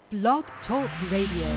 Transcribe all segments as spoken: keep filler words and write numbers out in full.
Blog Talk Radio.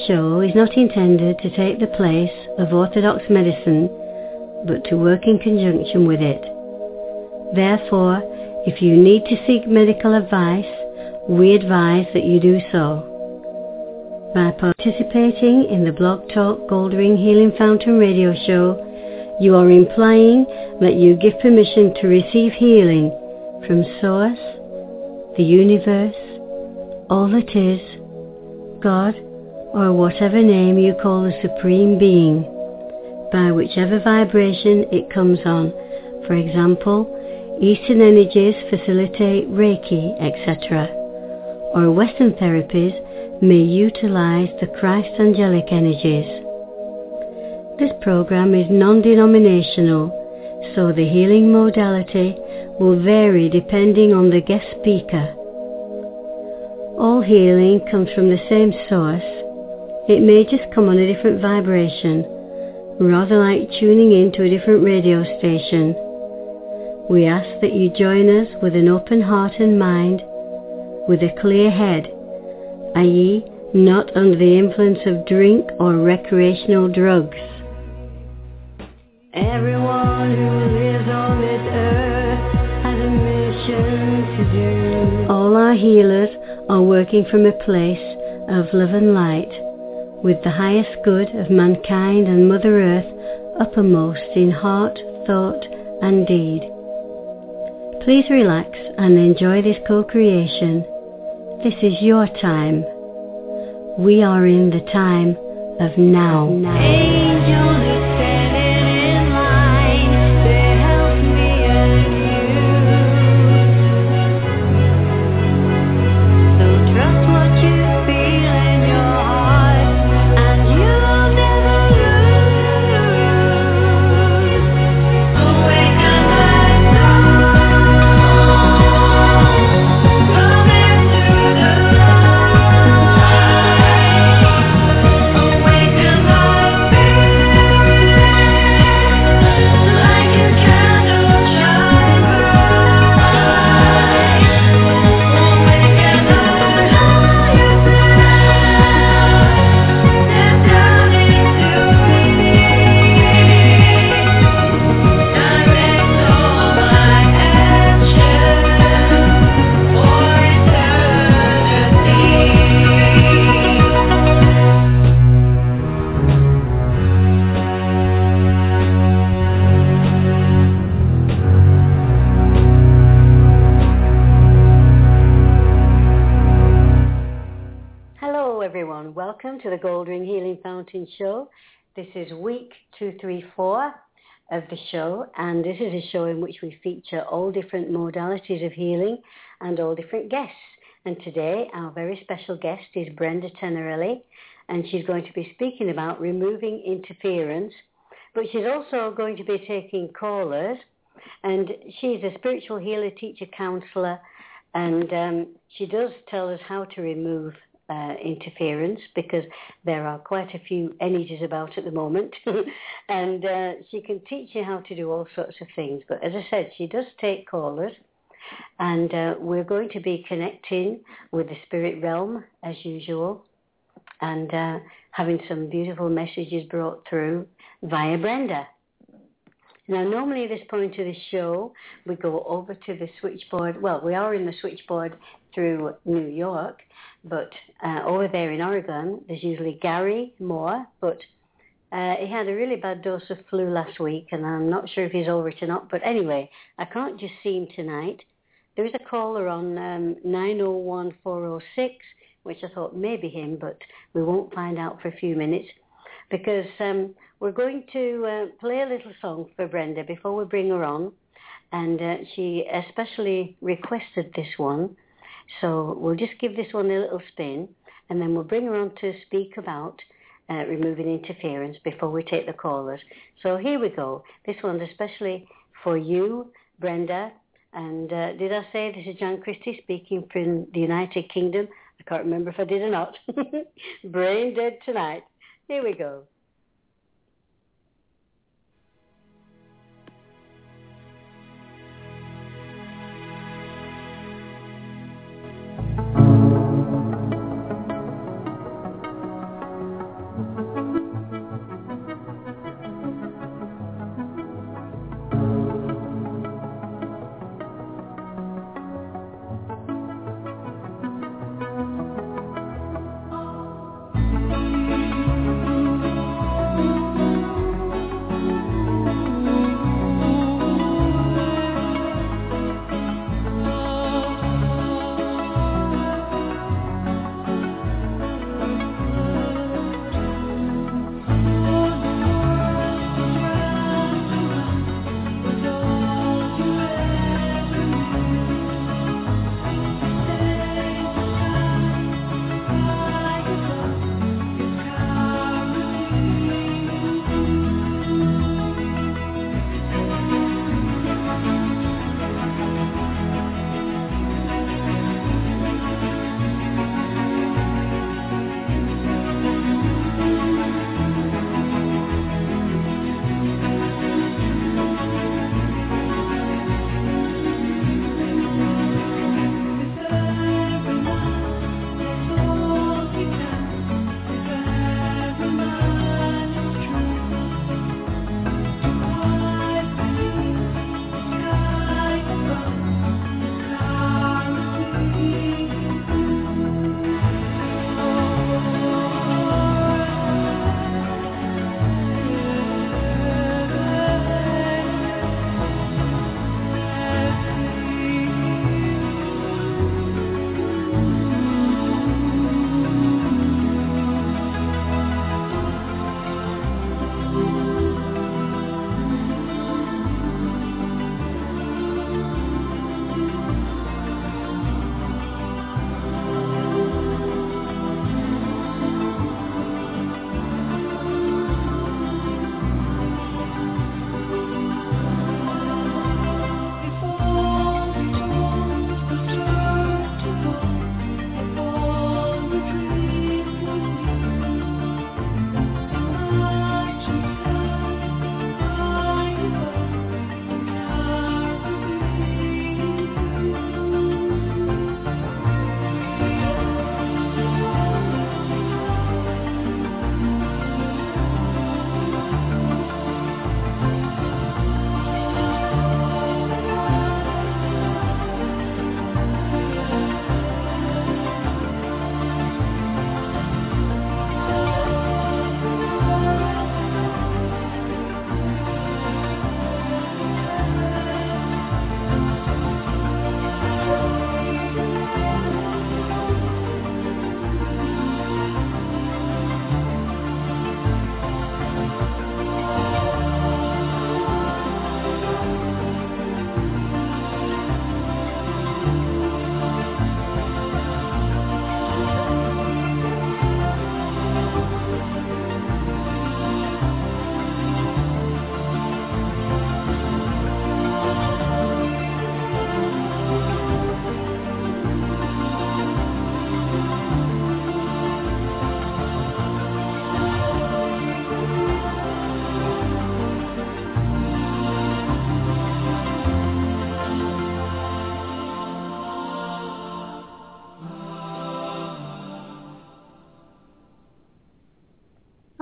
show is not intended to take the place of orthodox medicine, but to work in conjunction with it. Therefore, if you need to seek medical advice, we advise that you do so. By participating in the Blog Talk Gold Ring Healing Fountain radio show, you are implying that you give permission to receive healing from Source, the universe, all that is, God, or whatever name you call the Supreme Being, by whichever vibration it comes on. For example, Eastern energies facilitate Reiki, et cetera, or Western therapies may utilize the Christ angelic energies. This program is non-denominational, so the healing modality will vary depending on the guest speaker. All healing comes from the same source. It may just come on a different vibration, rather like tuning in to a different radio station. We ask that you join us with an open heart and mind, with a clear head, that is not under the influence of drink or recreational drugs. Everyone who lives on this earth has a mission to do. All our healers are working from a place of love and light, with the highest good of mankind and Mother Earth uppermost in heart, thought and deed. Please relax and enjoy this co-creation. This is your time. We are in the time of now. now. Angels are standing in line to help me and you. So trust what you feel in your heart, and you'll never lose. Awaken my soul, come into the Welcome to the Gold Ring Healing Fountain Show. This is week two three four of the show, and this is a show in which we feature all different modalities of healing and all different guests. And today our very special guest is Brenda Tenerelli, and she's going to be speaking about removing interference, but she's also going to be taking callers, and she's a spiritual healer, teacher, counselor, and um, she does tell us how to remove Uh, interference, because there are quite a few energies about at the moment and uh, she can teach you how to do all sorts of things. But as I said, she does take callers, and uh, we're going to be connecting with the spirit realm as usual, and uh, having some beautiful messages brought through via Brenda. Now, normally at this point of the show, we go over to the switchboard. Well, we are in the switchboard through New York, but uh, over there in Oregon, there's usually Gary Moore, but uh, he had a really bad dose of flu last week, and I'm not sure if he's over it or not. But anyway, I can't just see him tonight. There is a caller on um, nine oh one, four oh six, which I thought may be him, but we won't find out for a few minutes, because um, we're going to uh, play a little song for Brenda before we bring her on, and uh, she especially requested this one. So we'll just give this one a little spin, and then we'll bring her on to speak about uh, removing interference before we take the callers. So here we go. This one's especially for you, Brenda. And uh, did I say this is Jan Christie speaking from the United Kingdom? I can't remember if I did or not. Brain dead tonight. Here we go.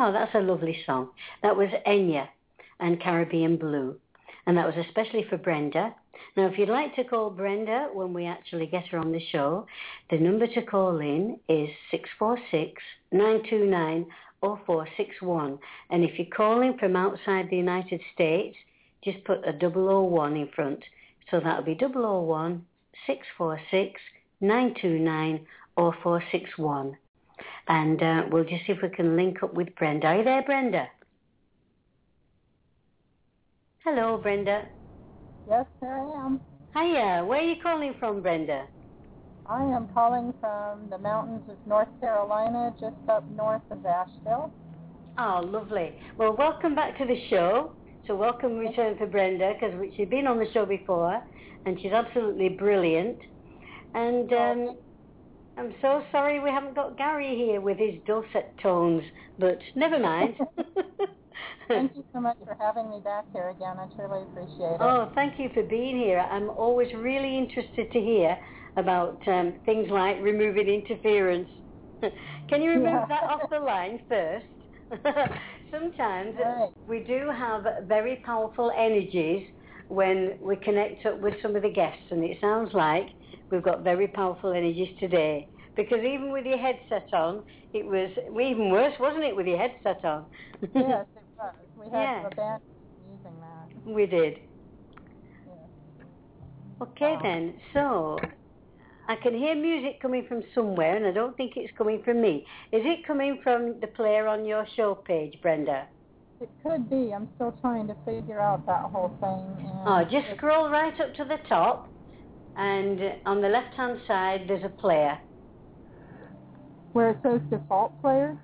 Oh, that's a lovely song. That was Enya and Caribbean Blue. And that was especially for Brenda. Now, if you'd like to call Brenda when we actually get her on the show, the number to call in is six four six, nine two nine, zero four six one. And if you're calling from outside the United States, just put a double oh one in front. So that'll be double oh one, six four six, nine two nine, zero four six one. And uh, we'll just see if we can link up with Brenda. Are you there, Brenda? Hello, Brenda. Yes, here I am. Hiya. Where are you calling from, Brenda? I am calling from the mountains of North Carolina, just up north of Asheville. Oh, lovely. Well, welcome back to the show. So welcome return for Brenda, because she's been on the show before, and she's absolutely brilliant. And um, I'm so sorry we haven't got Gary here with his dulcet tones, but never mind. Thank you so much for having me back here again. I truly appreciate it. Oh, thank you for being here. I'm always really interested to hear about um, things like removing interference. Can you remove Yeah. that off the line first? Sometimes right. we do have very powerful energies when we connect up with some of the guests, and it sounds like we've got very powerful energies today. Because even with your headset on, it was even worse, wasn't it, with your headset on? Yes, it was. We had Yeah. a band using that. We did. Yes. Okay, Wow. then. So, I can hear music coming from somewhere, and I don't think it's coming from me. Is it coming from the player on your show page, Brenda? It could be. I'm still trying to figure out that whole thing. And Oh, just scroll right up to the top, and on the left-hand side, there's a player. Where it says default player?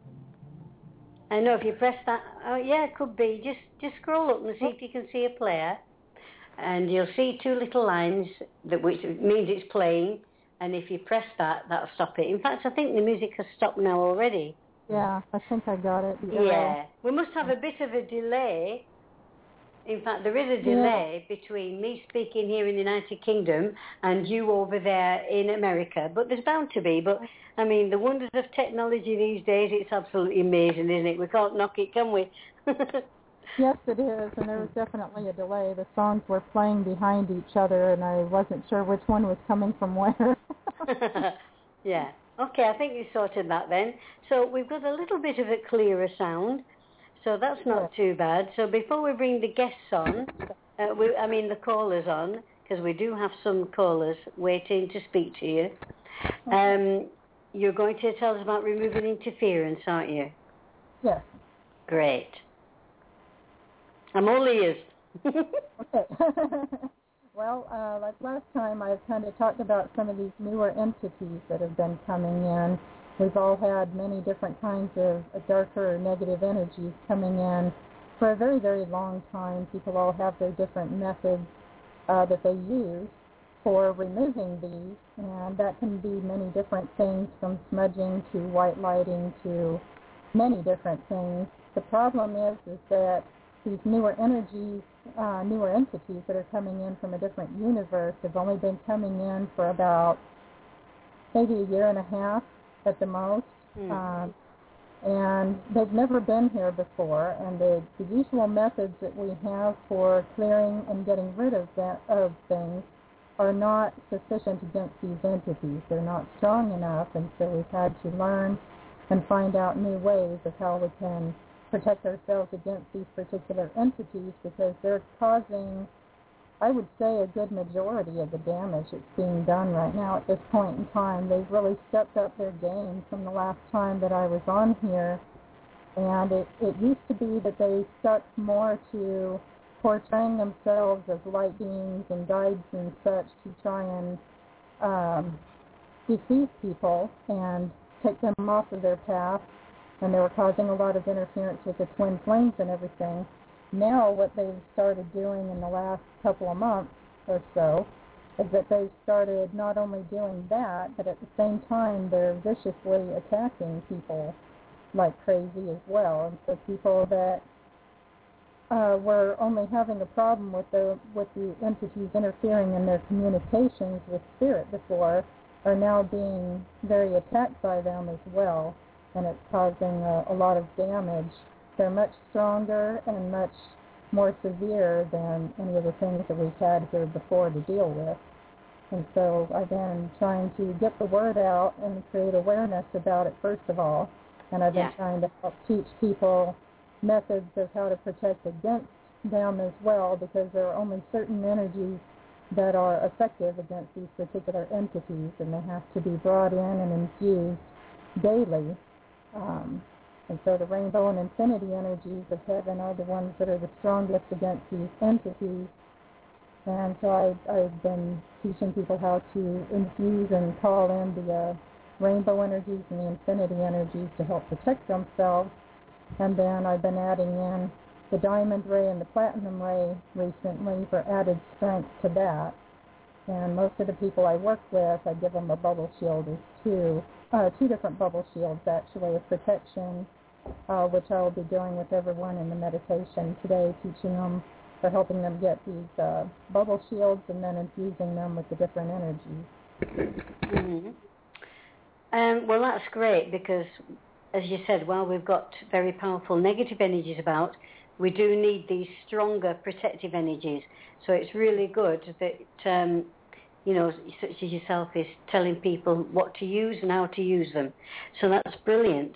I know if you press that, oh yeah, it could be. Just just scroll up and see if you can see a player, and you'll see two little lines that which means it's playing. And if you press that, that'll stop it. In fact, I think the music has stopped now already. Yeah, I think I got it. Yeah, yeah. We must have a bit of a delay. In fact, there is a delay yeah. between me speaking here in the United Kingdom and you over there in America. But there's bound to be. But, I mean, the wonders of technology these days, it's absolutely amazing, isn't it? We can't knock it, can we? Yes, it is. And there was definitely a delay. The songs were playing behind each other, and I wasn't sure which one was coming from where. Yeah. Okay, I think you sorted that then. So we've got a little bit of a clearer sound. So that's not too bad. So before we bring the guests on, uh, we, I mean the callers on, because we do have some callers waiting to speak to you, um, you're going to tell us about removing interference, aren't you? Yes. Great. I'm all ears. Okay. Well, uh, like last time, I've kind of talked about some of these newer entities that have been coming in. We've all had many different kinds of darker or negative energies coming in for a very, very long time. People all have their different methods uh, that they use for removing these, and that can be many different things, from smudging to white lighting to many different things. The problem is, is that these newer energies, uh, newer entities that are coming in from a different universe have only been coming in for about maybe a year and a half at the most, mm. um, and they've never been here before, and the, the usual methods that we have for clearing and getting rid of that, of things are not sufficient against these entities. They're not strong enough, and so we've had to learn and find out new ways of how we can protect ourselves against these particular entities, because they're causing, I would say, a good majority of the damage that's being done right now at this point in time. They've really stepped up their game from the last time that I was on here, and it, it used to be that they stuck more to portraying themselves as light beings and guides and such to try and um, deceive people and take them off of their path, and they were causing a lot of interference with the twin flames and everything. Now what they've started doing in the last couple of months or so is that they've started not only doing that, but at the same time they're viciously attacking people like crazy as well. And so people that uh, were only having a problem with the with the entities interfering in their communications with spirit before are now being very attacked by them as well. and it's causing a, a lot of damage. They're much stronger and much more severe than any of the things that we've had here before to deal with. And so I've been trying to get the word out and create awareness about it first of all. And I've been yeah. trying to help teach people methods of how to protect against them as well, because there are only certain energies that are effective against these particular entities, and they have to be brought in and infused daily. Um, and so the rainbow and infinity energies of heaven are the ones that are the strongest against these entities. And so I, I've been teaching people how to infuse and call in the uh, rainbow energies and the infinity energies to help protect themselves. And then I've been adding in the diamond ray and the platinum ray recently for added strength to that. And most of the people I work with, I give them a bubble shield as two, uh, two different bubble shields actually of protection, uh, which I will be doing with everyone in the meditation today, teaching them for helping them get these uh, bubble shields and then infusing them with the different energies. Mm-hmm. Um, well, that's great because, as you said, while we've got very powerful negative energies about, we do need these stronger protective energies. So it's really good that, um, you know, such as yourself is telling people what to use and how to use them. So that's brilliant.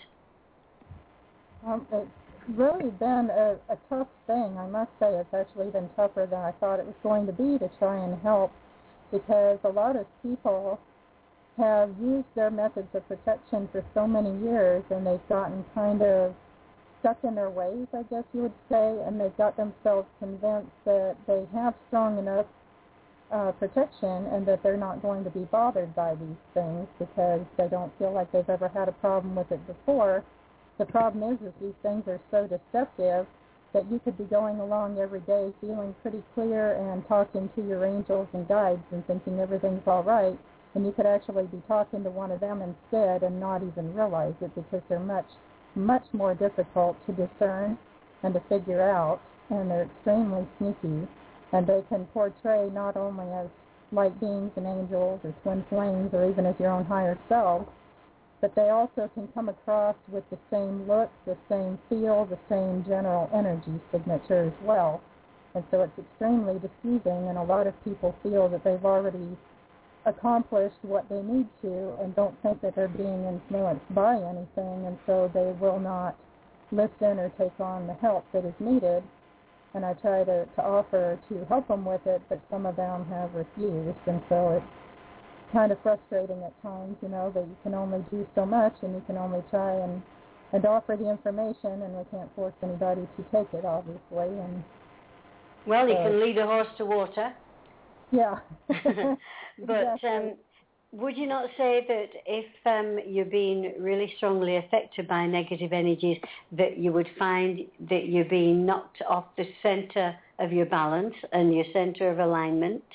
Um, it's really been a, a tough thing, I must say. It's actually been tougher than I thought it was going to be to try and help, because a lot of people have used their methods of protection for so many years, and they've gotten kind of stuck in their ways, I guess you would say, and they've got themselves convinced that they have strong enough uh, protection and that they're not going to be bothered by these things because they don't feel like they've ever had a problem with it before. The problem is, is these things are so deceptive that you could be going along every day feeling pretty clear and talking to your angels and guides and thinking everything's all right, and you could actually be talking to one of them instead and not even realize it, because they're much, much more difficult to discern and to figure out, and they're extremely sneaky, and they can portray not only as light beings and angels or twin flames or even as your own higher self, but they also can come across with the same look, the same feel, the same general energy signature as well. And so it's extremely deceiving, and a lot of people feel that they've already accomplished what they need to and don't think that they're being influenced by anything, and so they will not listen or take on the help that is needed. And I try to, to offer to help them with it, but some of them have refused, and so it's kind of frustrating at times, you know, that you can only do so much and you can only try and, and offer the information, and we can't force anybody to take it, obviously. And well, you so, can lead a horse to water. Yeah. But exactly. um, would you not say that if um, you're being really strongly affected by negative energies, that you would find that you're being knocked off the center of your balance and your center of alignment?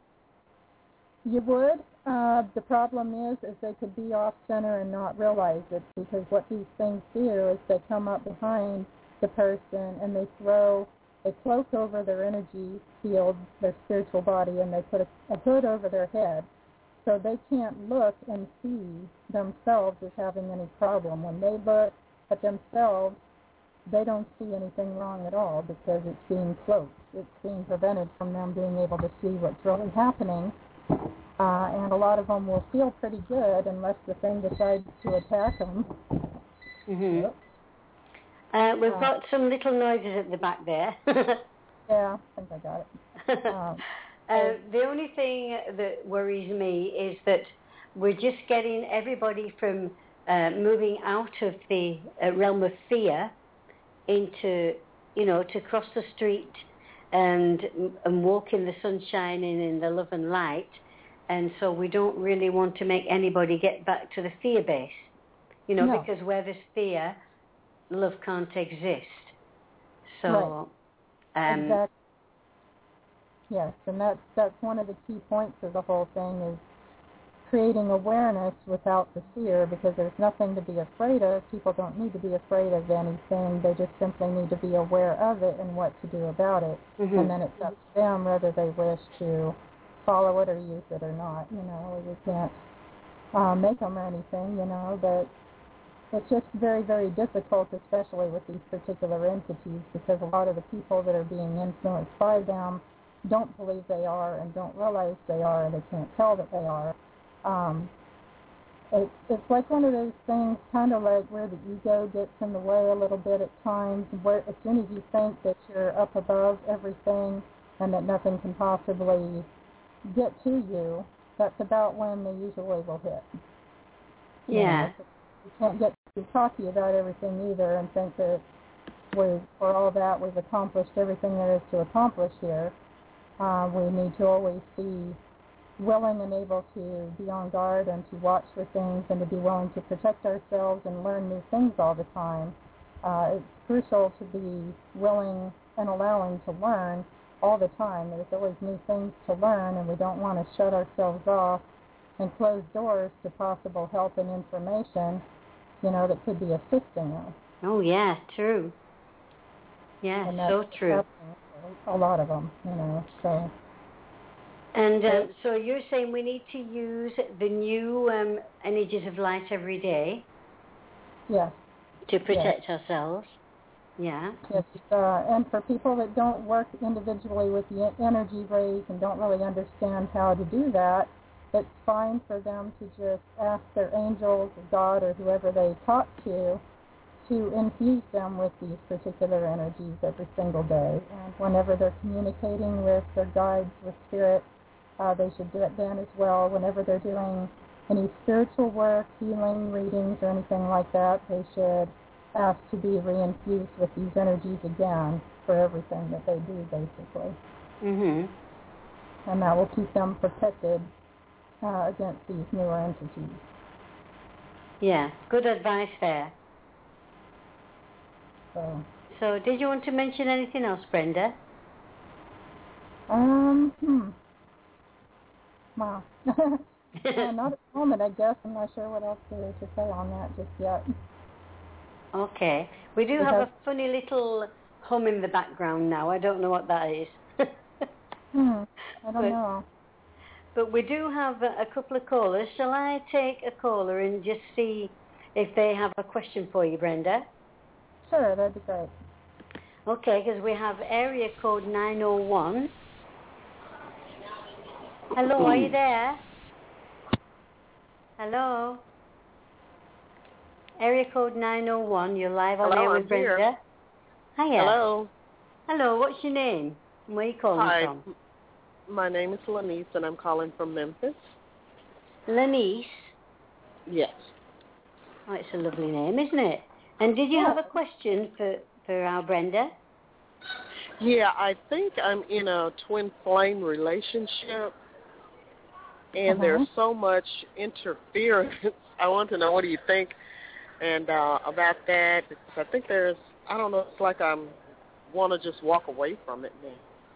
You would. Uh, the problem is, is they could be off center and not realize it, because what these things do is they come up behind the person and they throw a cloak over their energy field, their spiritual body, and they put a, a hood over their head, so they can't look and see themselves as having any problem. When they look at themselves, they don't see anything wrong at all, because it's being cloaked. It's being prevented from them being able to see what's really happening. Uh, and a lot of them will feel pretty good unless the thing decides to attack them. Mm-hmm. Yep. Uh, we've uh, got some little noises at the back there. Yeah, I think I got it. Um, uh, the only thing that worries me is that we're just getting everybody from uh, moving out of the uh, realm of fear into, you know, to cross the street and and walk in the sunshine and in the love and light. And so we don't really want to make anybody get back to the fear base, you know, no. because where there's fear, love can't exist. So, right. um, exactly. Yes, and that's that's one of the key points of the whole thing, is creating awareness without the fear, because there's nothing to be afraid of. People don't need to be afraid of anything. They just simply need to be aware of it and what to do about it. Mm-hmm. And then it's up to them whether they wish to follow it or use it or not. You know, we can't uh, make them or anything, you know, but it's just very, very difficult, especially with these particular entities, because a lot of the people that are being influenced by them don't believe they are and don't realize they are, and they can't tell that they are. Um, it, it's like one of those things, kind of like where the ego gets in the way a little bit at times, where as soon as you think that you're up above everything and that nothing can possibly get to you, that's about when they usually will hit. Yeah. You know, you can't get too cocky about everything either and think that we, for all that, we've accomplished everything there is to accomplish here. Uh, we need to always be willing and able to be on guard and to watch for things and to be willing to protect ourselves and learn new things all the time. Uh, it's crucial to be willing and allowing to learn all the time. There's always new things to learn, and we don't want to shut ourselves off and close doors to possible help and information, you know, that could be assisting us. Oh, yeah, true. Yeah, so true. A lot of them, you know, so... And uh, so you're saying we need to use the new um, energies of light every day? Yes. To protect yes. ourselves? Yeah. Yes, uh, and for people that don't work individually with the energy rays and don't really understand how to do that, it's fine for them to just ask their angels or God or whoever they talk to to infuse them with these particular energies every single day. And whenever they're communicating with their guides, with spirit, Uh, they should do it then as well. Whenever they're doing any spiritual work, healing, readings, or anything like that, they should ask to be reinfused with these energies again for everything that they do, basically. Mm-hmm. And that will keep them protected uh, against these newer entities. Yeah, good advice there. So, so did you want to mention anything else, Brenda? Um, hmm. Wow. uh, not at the moment, I guess. I'm not sure what else there is to say on that just yet. Okay. We do we have, have a funny little hum in the background now. I don't know what that is. hmm. I don't but, know. But we do have a, a couple of callers. Shall I take a caller and just see if they have a question for you, Brenda? Sure, that'd be great. Okay, because we have area code nine oh one. Hello, are you there? Hello? Area code nine oh one, you're live on Hello, air with I'm Brenda. Here. Hiya. Hello. Hello, what's your name? Where are you calling Hi. from? My name is Lanice, and I'm calling from Memphis. Lanice? Yes. Oh, it's a lovely name, isn't it? And did you Yeah. have a question for, for our Brenda? Yeah, I think I'm in a twin flame relationship, and uh-huh. there's so much interference. I want to know, what do you think and uh, about that? Because I think there's, I don't know, it's like I want to just walk away from it now.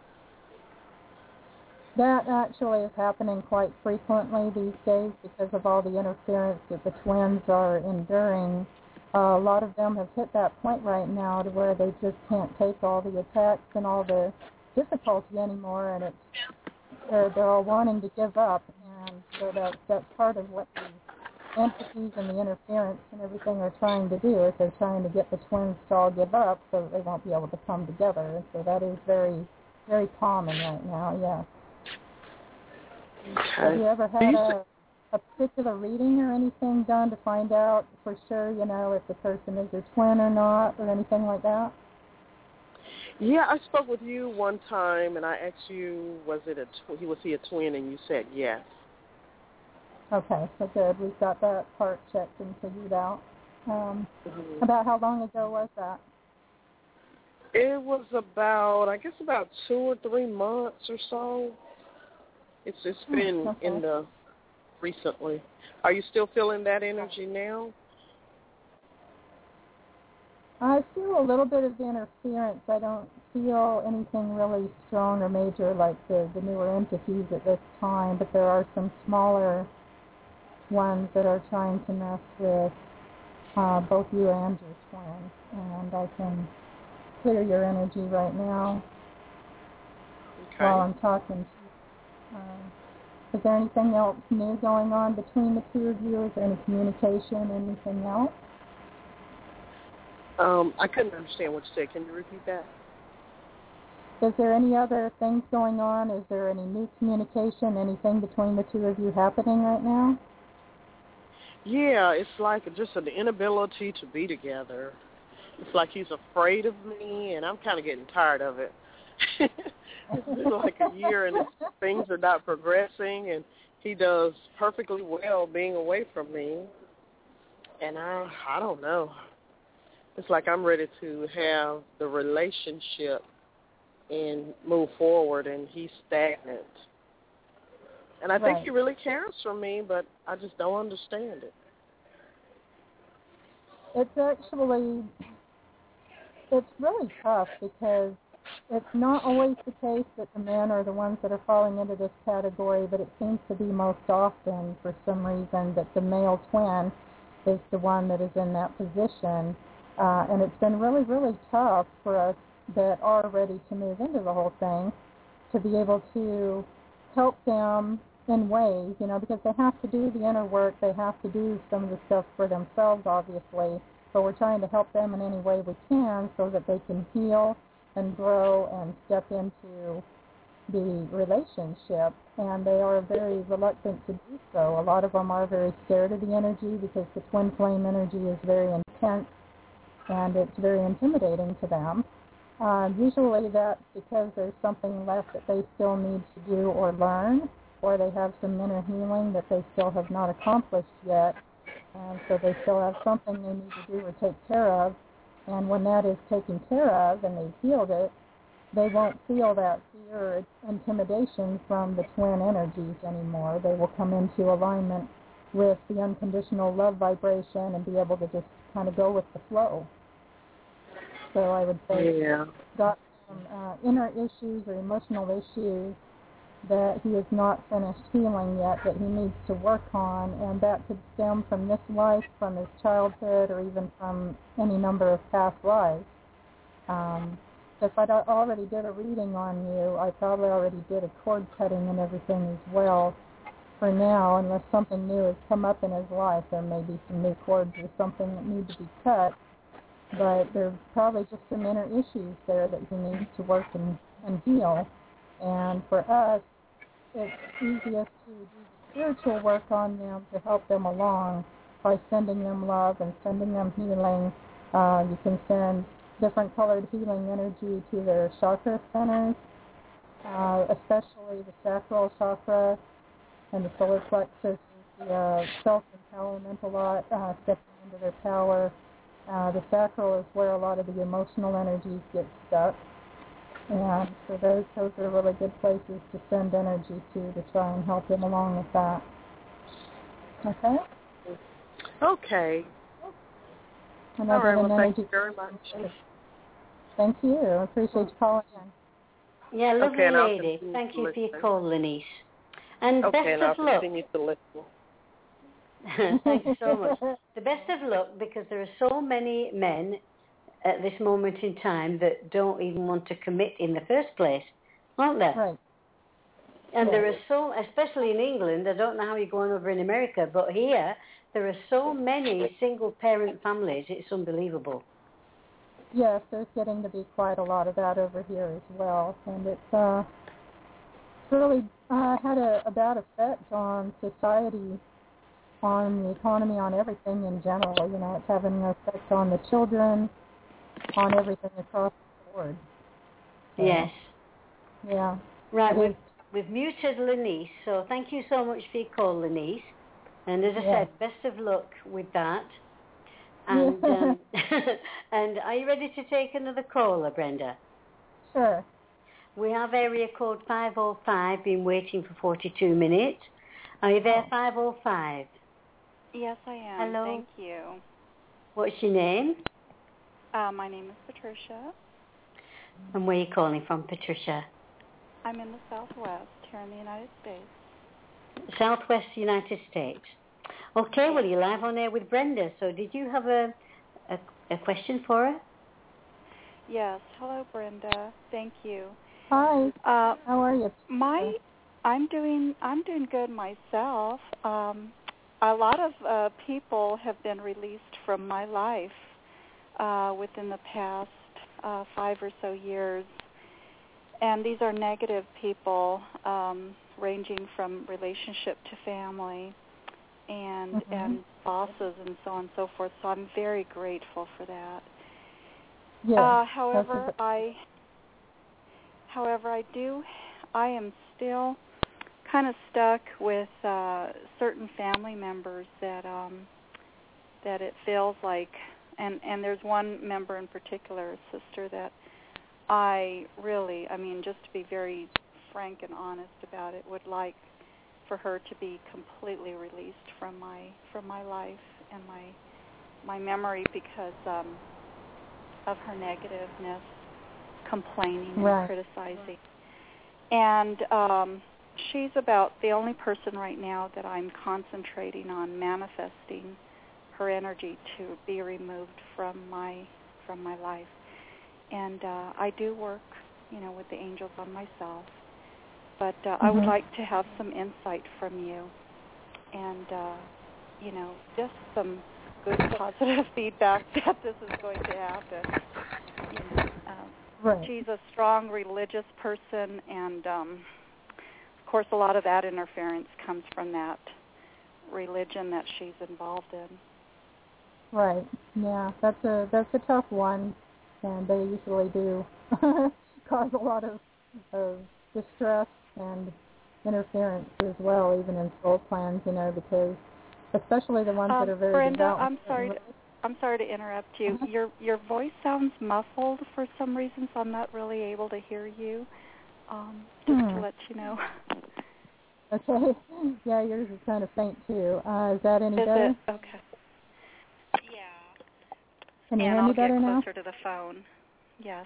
That actually is happening quite frequently these days because of all the interference that the twins are enduring. Uh, a lot of them have hit that point right now to where they just can't take all the attacks and all the difficulty anymore, and it's they're, they're all wanting to give up. And so that, that's part of what the entities and the interference and everything are trying to do, is they're trying to get the twins to all give up so that they won't be able to come together. And so that is very, very common right now, yes. Okay. Have you ever had a, a particular reading or anything done to find out for sure, you know, if the person is your twin or not, or anything like that? Yeah, I spoke with you one time, and I asked you, was it a tw- was he a twin, and you said yes. Okay, so good. We've got that part checked and figured out. Um, Mm-hmm. About how long ago was that? It was about, I guess, about two or three months or so. It's it's been oh, okay. in the recently. Are you still feeling that energy now? I feel a little bit of interference. I don't feel anything really strong or major like the, the newer entities at this time, but there are some smaller ones that are trying to mess with uh, both you and your twin. And I can clear your energy right now Okay. while I'm talking to you. Uh, is there anything else new going on between the two of you? Is there any communication, anything else? Um, I couldn't understand what you said. Can you repeat that? Is there any other things going on? Is there any new communication, anything between the two of you happening right now? Yeah, it's like just an inability to be together. It's like he's afraid of me, and I'm kind of getting tired of it. It's been like a year, and it's, things are not progressing, and he does perfectly well being away from me. And I, I don't know. It's like I'm ready to have the relationship and move forward, and he's stagnant. And I think right. he really cares for me, but I just don't understand it. It's actually, it's really tough because it's not always the case that the men are the ones that are falling into this category, but it seems to be most often, for some reason, that the male twin is the one that is in that position. Uh, and it's been really, really tough for us that are ready to move into the whole thing to be able to help them in ways, you know, because they have to do the inner work, they have to do some of the stuff for themselves, obviously, but we're trying to help them in any way we can so that they can heal and grow and step into the relationship, and they are very reluctant to do so. A lot of them are very scared of the energy because the twin flame energy is very intense and it's very intimidating to them. Uh, usually that's because there's something left that they still need to do or learn, or they have some inner healing that they still have not accomplished yet, and so they still have something they need to do or take care of. And when that is taken care of and they've healed it, they won't feel that fear or intimidation from the twin energies anymore. They will come into alignment with the unconditional love vibration and be able to just kind of go with the flow. So I would say yeah. got some uh, inner issues or emotional issues that he has not finished healing yet that he needs to work on, and that could stem from this life, from his childhood, or even from any number of past lives. Um, if I already did a reading on you, I probably already did a cord cutting and everything as well. For now, unless something new has come up in his life, there may be some new cords or something that need to be cut, but there's probably just some inner issues there that he needs to work and, and heal. And for us, it's easiest to do the spiritual work on them to help them along by sending them love and sending them healing. Uh, you can send different colored healing energy to their chakra centers, uh, especially the sacral chakra and the solar plexus, the uh, self-empowerment a lot, uh, stepping into their power. Uh, the sacral is where a lot of the emotional energies get stuck. And so those, those are really good places to send energy to to try and help them along with that. Okay? Okay. And All right, well, energy. thank you very much. Thank you. I appreciate you calling in. Yeah, lovely okay, lady. Thank you for your call, Lenise. And okay, best and of I'll luck. continue to listen. Thanks so much. The best of luck, because there are so many men at this moment in time that don't even want to commit in the first place, aren't there? Right. And yeah. there are so, especially in England, I don't know how you're going over in America, but here there are so many single-parent families, it's unbelievable. Yes, there's getting to be quite a lot of that over here as well, and it's uh, really uh, had a, a bad effect on society, on the economy, on everything in general. You know, it's having an effect on the children, on everything across the board. So, yes. Yeah. Right, we've, we've muted Lenise, so thank you so much for your call, Lenise. And as I yeah. said, best of luck with that. And um, and are you ready to take another caller, Brenda? Sure. We have area code five oh five, been waiting for forty-two minutes. Are you there, five oh five? Yes, I am. Hello. Thank you. What's your name? Uh, my name is Patricia. And where are you calling from, Patricia? I'm in the Southwest, here in the United States. Southwest United States. Okay, well, you're live on air with Brenda. So did you have a, a, a question for her? Yes. Hello, Brenda. Thank you. Hi. Uh, How are you? My, I'm doing, I'm doing good myself. Um, a lot of uh, people have been released from my life uh, within the past uh, five or so years. And these are negative people, um, ranging from relationship to family and mm-hmm. and bosses and so on and so forth. So I'm very grateful for that. Yeah, uh, however, I however I do I am still kind of stuck with uh, certain family members that um, that it feels like, and, and there's one member in particular, a sister, that I really, I mean, just to be very frank and honest about it, would like for her to be completely released from my from my life and my my memory because um, of her negativeness, complaining right. and criticizing. And um, she's about the only person right now that I'm concentrating on manifesting her energy to be removed from my from my life. And uh, I do work, you know, with the angels on myself. But uh, mm-hmm. I would like to have some insight from you and, uh, you know, just some good positive feedback that this is going to happen. You know, um, right. She's a strong religious person, and, um, of course, a lot of that interference comes from that religion that she's involved in. Right. Yeah, that's a that's a tough one. And they usually do cause a lot of, of distress and interference as well, even in soul plans, you know, because especially the ones um, that are very Brenda, devout. I'm sorry. To, I'm sorry to interrupt you. Uh-huh. Your your voice sounds muffled for some reason, so I'm not really able to hear you. Um, just hmm. to let you know. Okay. Yeah, yours is kind of faint too. Uh, is that any is better? It? Okay. Yeah. Can you and hear I'll me better get now? closer to the phone. Yes.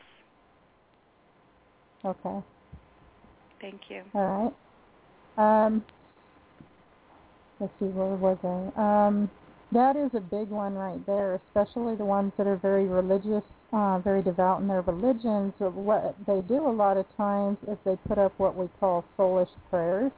Okay. Thank you. All right. Um, let's see, where was I? Um, that is a big one right there, especially the ones that are very religious, uh, very devout in their religions. What they do a lot of times is they put up what we call soulish prayers,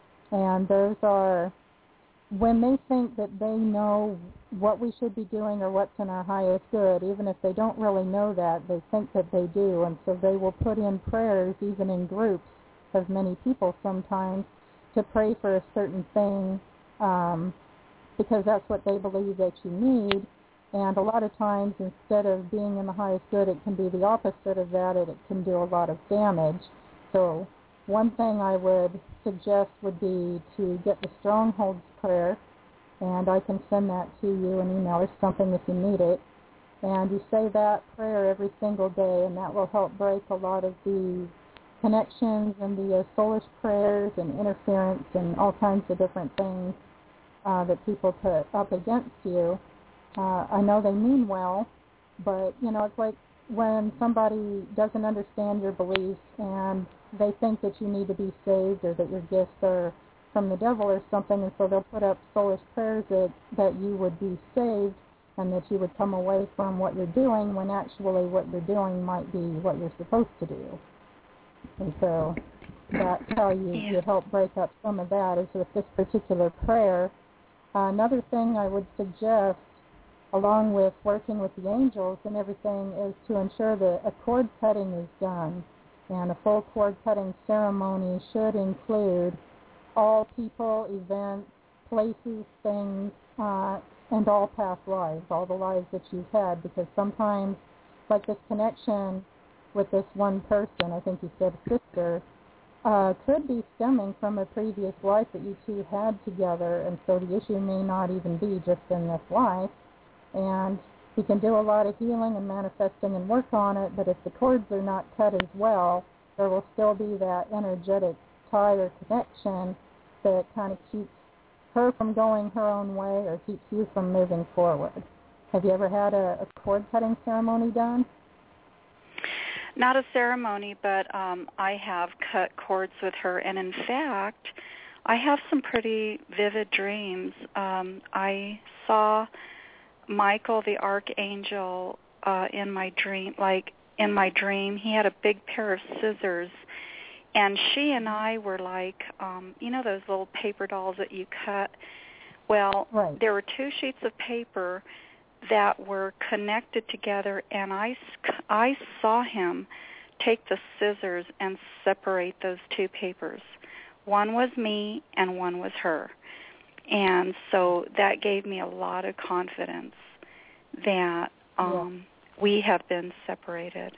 and those are when they think that they know what we should be doing or what's in our highest good. Even if they don't really know that, they think that they do, and so they will put in prayers, even in groups of many people sometimes, to pray for a certain thing, um, because that's what they believe that you need. And a lot of times, instead of being in the highest good, it can be the opposite of that, and it can do a lot of damage. So one thing I would suggest would be to get the Strongholds prayer, and I can send that to you an email or something if you need it. And you say that prayer every single day, and that will help break a lot of the connections and the uh, soulish prayers and interference and all kinds of different things uh, that people put up against you. Uh, I know they mean well, but, you know, it's like when somebody doesn't understand your beliefs and they think that you need to be saved or that your gifts are from the devil or something, and so they'll put up soulish prayers that, that you would be saved and that you would come away from what you're doing, when actually what you're doing might be what you're supposed to do. And so that's how you, yeah. you help break up some of that, is with this particular prayer. Uh, another thing I would suggest, along with working with the angels and everything, is to ensure that a cord cutting is done. And a full cord cutting ceremony should include all people, events, places, things, uh, and all past lives, all the lives that you've had, because sometimes, like this connection with this one person, I think you said sister, uh, could be stemming from a previous life that you two had together, and so the issue may not even be just in this life. And you can do a lot of healing and manifesting and work on it, but if the cords are not cut as well, there will still be that energetic tie or connection that kind of keeps her from going her own way or keeps you from moving forward. Have you ever had a, a cord cutting ceremony done? Not a ceremony, but um, I have cut cords with her, and in fact, I have some pretty vivid dreams. Um, I saw Michael the Archangel uh, in my dream, like in my dream. He had a big pair of scissors, and she and I were like, um, you know those little paper dolls that you cut? Well, right. There were two sheets of paper, that were connected together, and I, I saw him take the scissors and separate those two papers. One was me and one was her. And so that gave me a lot of confidence that um, yeah. we have been separated.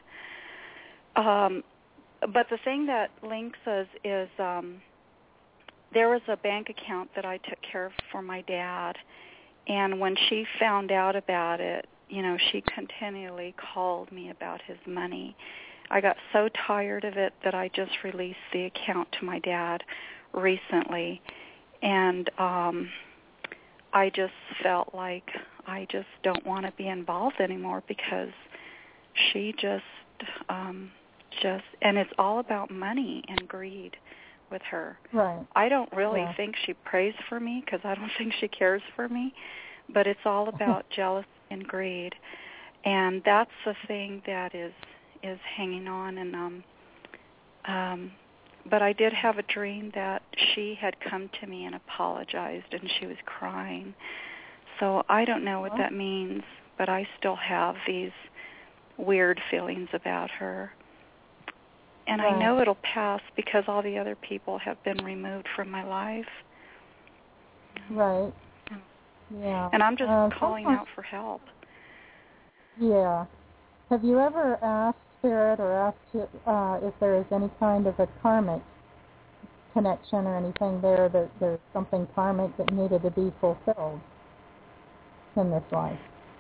Um, but the thing that links us is um, there was a bank account that I took care of for my dad, and when she found out about it, you know, she continually called me about his money. I got so tired of it that I just released the account to my dad recently, and um, I just felt like I just don't want to be involved anymore because she just, um, just, and it's all about money and greed with her. Right. I don't really yeah. think she prays for me because I don't think she cares for me, but it's all about jealousy and greed, and that's the thing that is is hanging on. And um, um, but I did have a dream that she had come to me and apologized, and she was crying. So I don't know what that means, but I still have these weird feelings about her. And right. I know it'll pass because all the other people have been removed from my life. Right. Yeah. And I'm just uh, calling out for help. Yeah. Have you ever asked Spirit or asked uh, if there is any kind of a karmic connection or anything there, that there's something karmic that needed to be fulfilled in this life?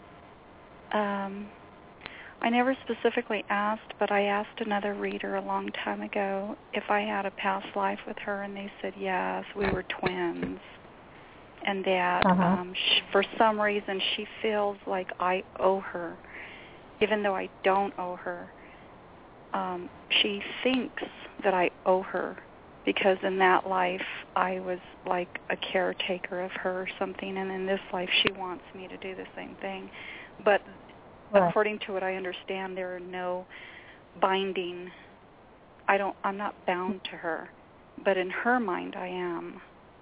Um, I never specifically asked, but I asked another reader a long time ago if I had a past life with her, and they said yes, we were twins, and that uh-huh. um, sh- for some reason she feels like I owe her, even though I don't owe her. Um, she thinks that I owe her because in that life I was like a caretaker of her or something, and in this life she wants me to do the same thing. But right. according to what I understand, there are no binding. I don't. I'm not bound to her, but in her mind I am.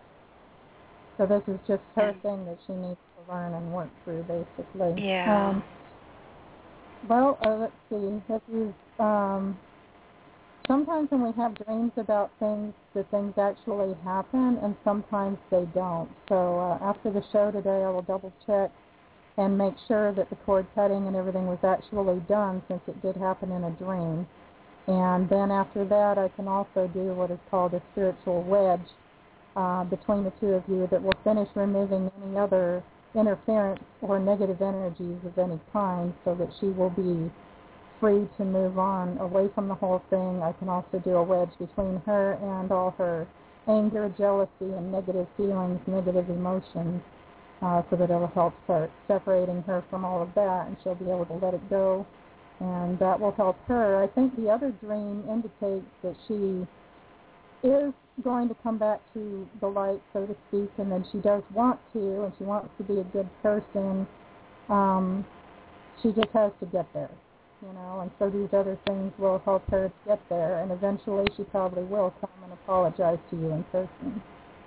So this is just her and, thing that she needs to learn and work through, basically. Yeah. Um, well, uh, let's see. If you, um, sometimes when we have dreams about things, the things actually happen, and sometimes they don't. So uh, after the show today, I will double check and make sure that the cord cutting and everything was actually done, since it did happen in a dream. And then after that, I can also do what is called a spiritual wedge uh, between the two of you that will finish removing any other interference or negative energies of any kind, so that she will be free to move on away from the whole thing. I can also do a wedge between her and all her anger, jealousy, and negative feelings, negative emotions, uh, so that it will help start separating her from all of that, and she'll be able to let it go, and that will help her. I think the other dream indicates that she is going to come back to the light, so to speak, and then she does want to, and she wants to be a good person. Um, she just has to get there, you know, and so these other things will help her to get there, and eventually she probably will come and apologize to you in person.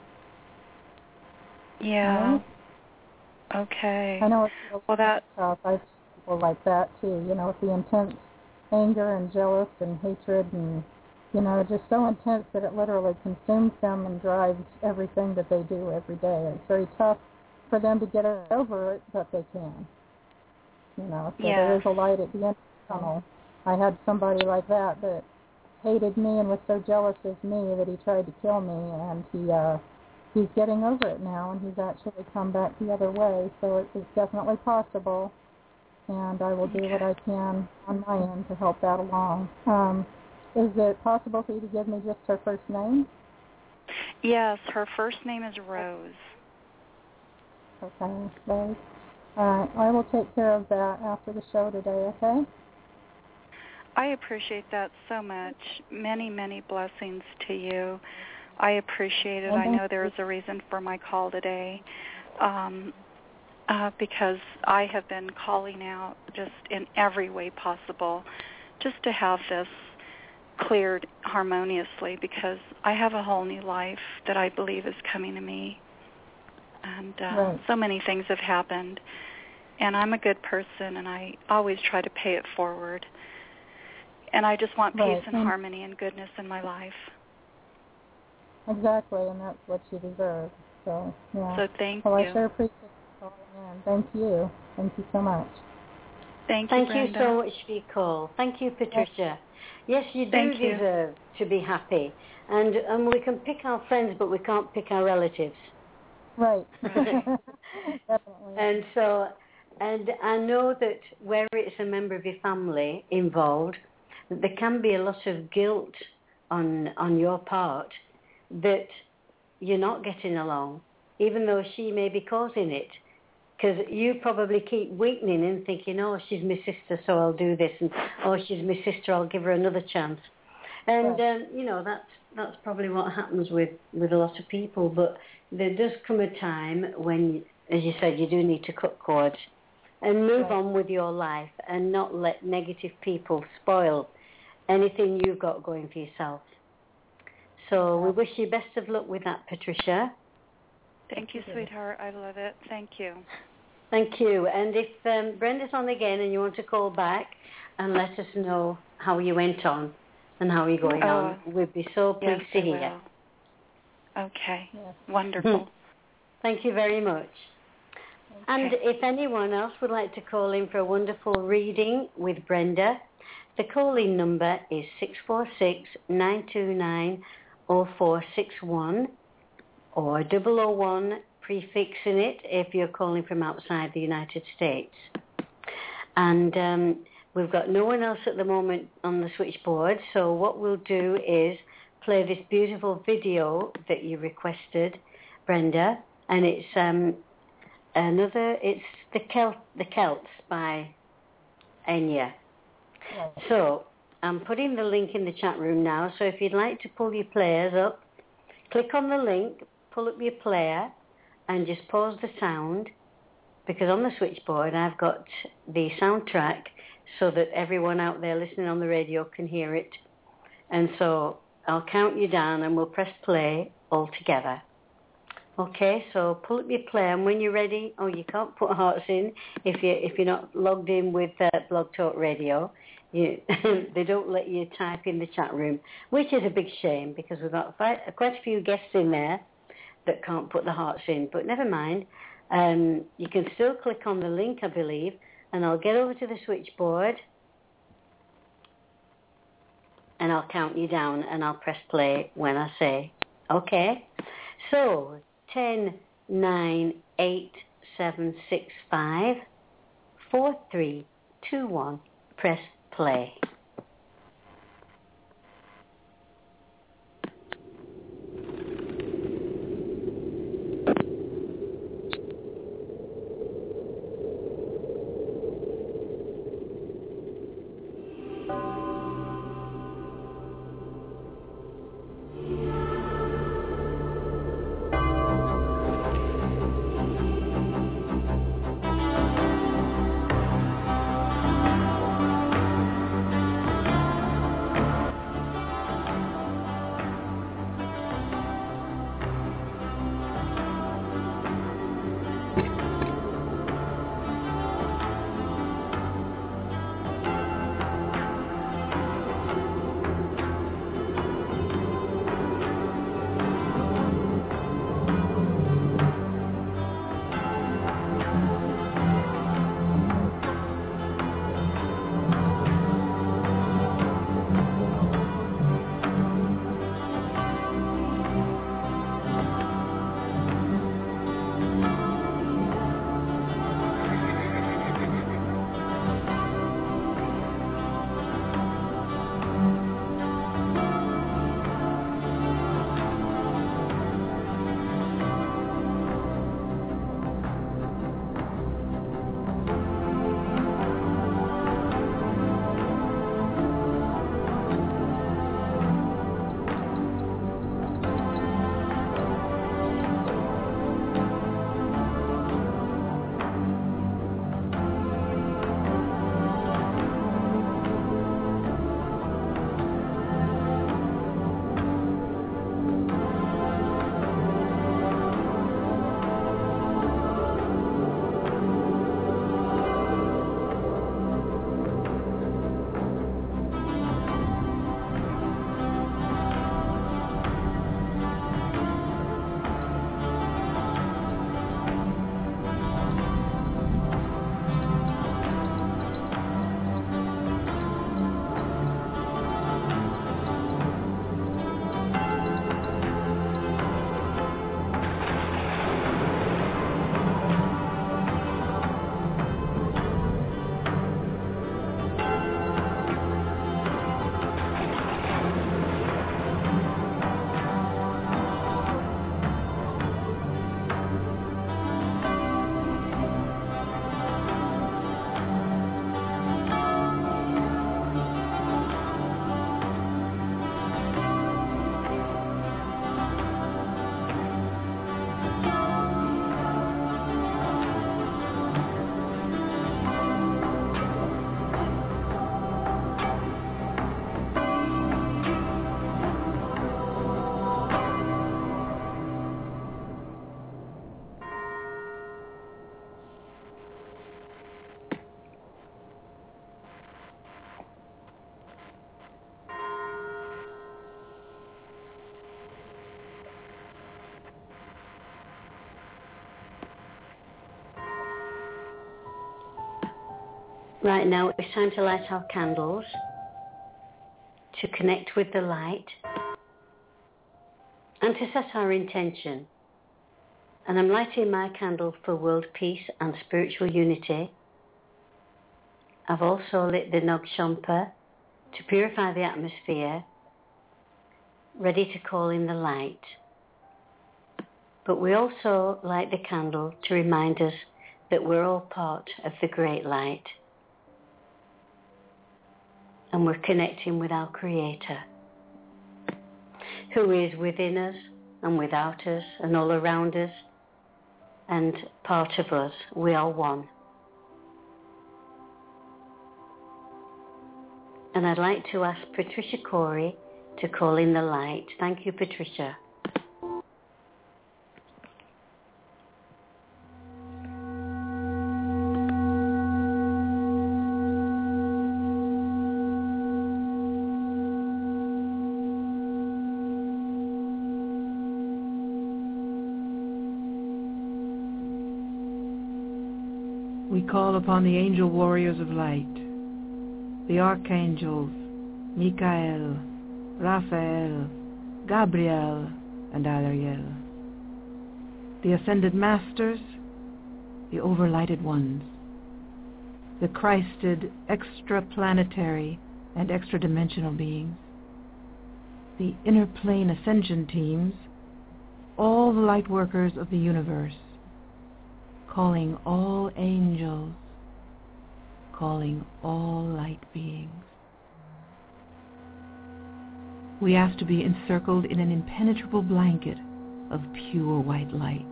Yeah. Right? Okay. I know it's well, that tough. I've seen people like that too, you know, with the intense anger and jealous and hatred, and you know, just so intense that it literally consumes them and drives everything that they do every day. It's very tough for them to get over it, but they can. You know, so yes. there is a light at the end of the tunnel. I had somebody like that that hated me and was so jealous of me that he tried to kill me, and he uh, he's getting over it now, and he's actually come back the other way. So it, it's definitely possible, and I will do okay. what I can on my end to help that along. Um, Is it possible for you to give me just her first name? Yes, her first name is Rose. Okay, Rose. All right, I will take care of that after the show today, okay? I appreciate that so much. Many, many blessings to you. I appreciate it. I know there's a reason for my call today, um, uh, because I have been calling out just in every way possible just to have this cleared harmoniously, because I have a whole new life that I believe is coming to me, and uh, right. so many things have happened, and I'm a good person, and I always try to pay it forward. And I just want Right. peace and and harmony and goodness in my life. Exactly, and that's what you deserve. So, yeah. So thank well, you. I sure appreciate you calling in. Thank you. Thank you so much. Thank you, Thank you Brenda. so much for your call. Thank you, Patricia. Yes, you do Thank you. deserve to be happy. And and we can pick our friends, but we can't pick our relatives. Right. Right. Definitely. And so, and I know that where it's a member of your family involved, there can be a lot of guilt on on your part that you're not getting along, even though she may be causing it. Because you probably keep weakening and thinking, oh, she's my sister, so I'll do this, and oh, she's my sister, I'll give her another chance. And Right. um, you know, that's that's probably what happens with, with a lot of people. But there does come a time when, as you said, you do need to cut cords and move Right. on with your life and not let negative people spoil anything you've got going for yourself. So we wish you best of luck with that, Patricia. Thank you, sweetheart. I love it. Thank you. Thank you. And if um, Brenda's on again and you want to call back and let us know how you went on and how you're going Oh, on, we'd be so Yes, pleased to I hear. will. Okay. Yes. Wonderful. Thank you very much. And Okay. if anyone else would like to call in for a wonderful reading with Brenda, the call-in number is six four six, nine two nine, zero four six one or double oh one prefixing it if you're calling from outside the United States. And um, we've got no one else at the moment on the switchboard, so what we'll do is play this beautiful video that you requested, Brenda, and it's um, another, it's the Celt, the Celts by Enya. Right. So I'm putting the link in the chat room now, so if you'd like to pull your players up, click on the link, pull up your player, and just pause the sound, because on the switchboard I've got the soundtrack so that everyone out there listening on the radio can hear it. And so I'll count you down and we'll press play all together. Okay, so pull up your player, and when you're ready, oh, you can't put hearts in if you if you're not logged in with uh, Blog Talk Radio. You, they don't let you type in the chat room, which is a big shame because we've got quite, quite a few guests in there that can't put the hearts in. But never mind, um, you can still click on the link, I believe, and I'll get over to the switchboard and I'll count you down and I'll press play when I say, okay. So, ten, nine, eight, seven, six, five, four, three, two, one, press play. Right now it's time to light our candles to connect with the light and to set our intention. And I'm lighting my candle for world peace and spiritual unity. I've also lit the Nag Shampa to purify the atmosphere, ready to call in the light. But we also light the candle to remind us that we're all part of the great light. And we're connecting with our Creator, who is within us and without us and all around us and part of us. We are one. And I'd like to ask Patricia Corey to call in the light. Thank you, Patricia. We call upon the angel warriors of light, the archangels, Michael, Raphael, Gabriel, and Ariel, the ascended masters, the overlighted ones, the Christed extraplanetary and extra-dimensional beings, the inner plane ascension teams, all the light workers of the universe, calling all angels, calling all light beings. We ask to be encircled in an impenetrable blanket of pure white light,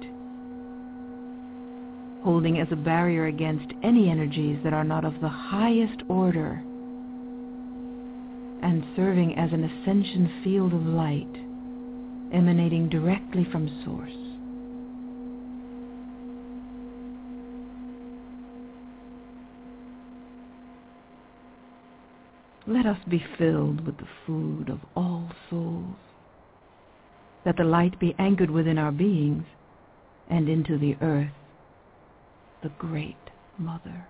holding as a barrier against any energies that are not of the highest order, and serving as an ascension field of light emanating directly from Source. Let us be filled with the food of all souls, that the light be anchored within our beings and into the earth, the Great Mother.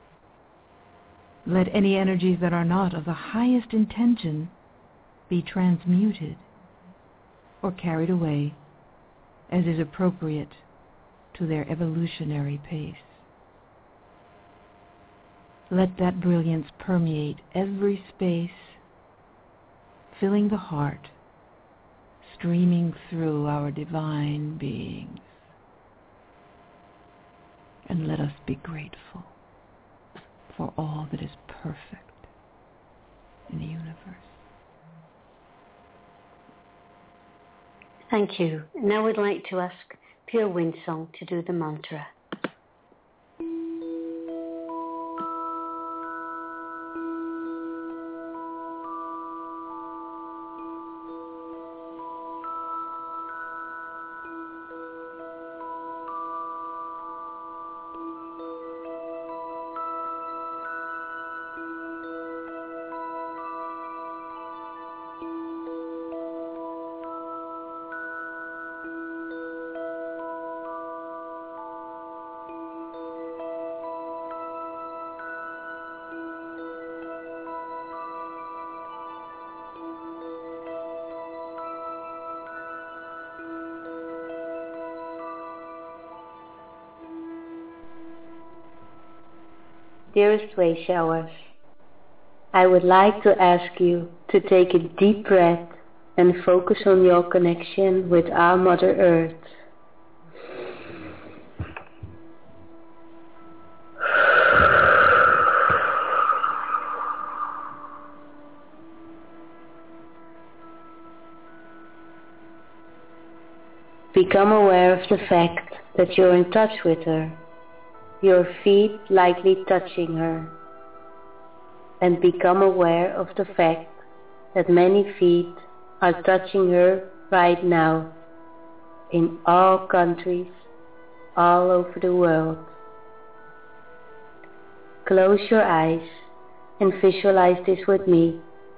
Let any energies that are not of the highest intention be transmuted or carried away as is appropriate to their evolutionary pace. Let that brilliance permeate every space, filling the heart, streaming through our divine beings. And let us be grateful for all that is perfect in the universe. Thank you. Now we'd like to ask Pure Windsong to do the mantra. Dearest Way Showers, I would like to ask you to take a deep breath and focus on your connection with our Mother Earth. Become aware of the fact that you're in touch with her, your feet lightly touching her, and become aware of the fact that many feet are touching her right now in all countries, all over the world. Close your eyes and visualize this with me.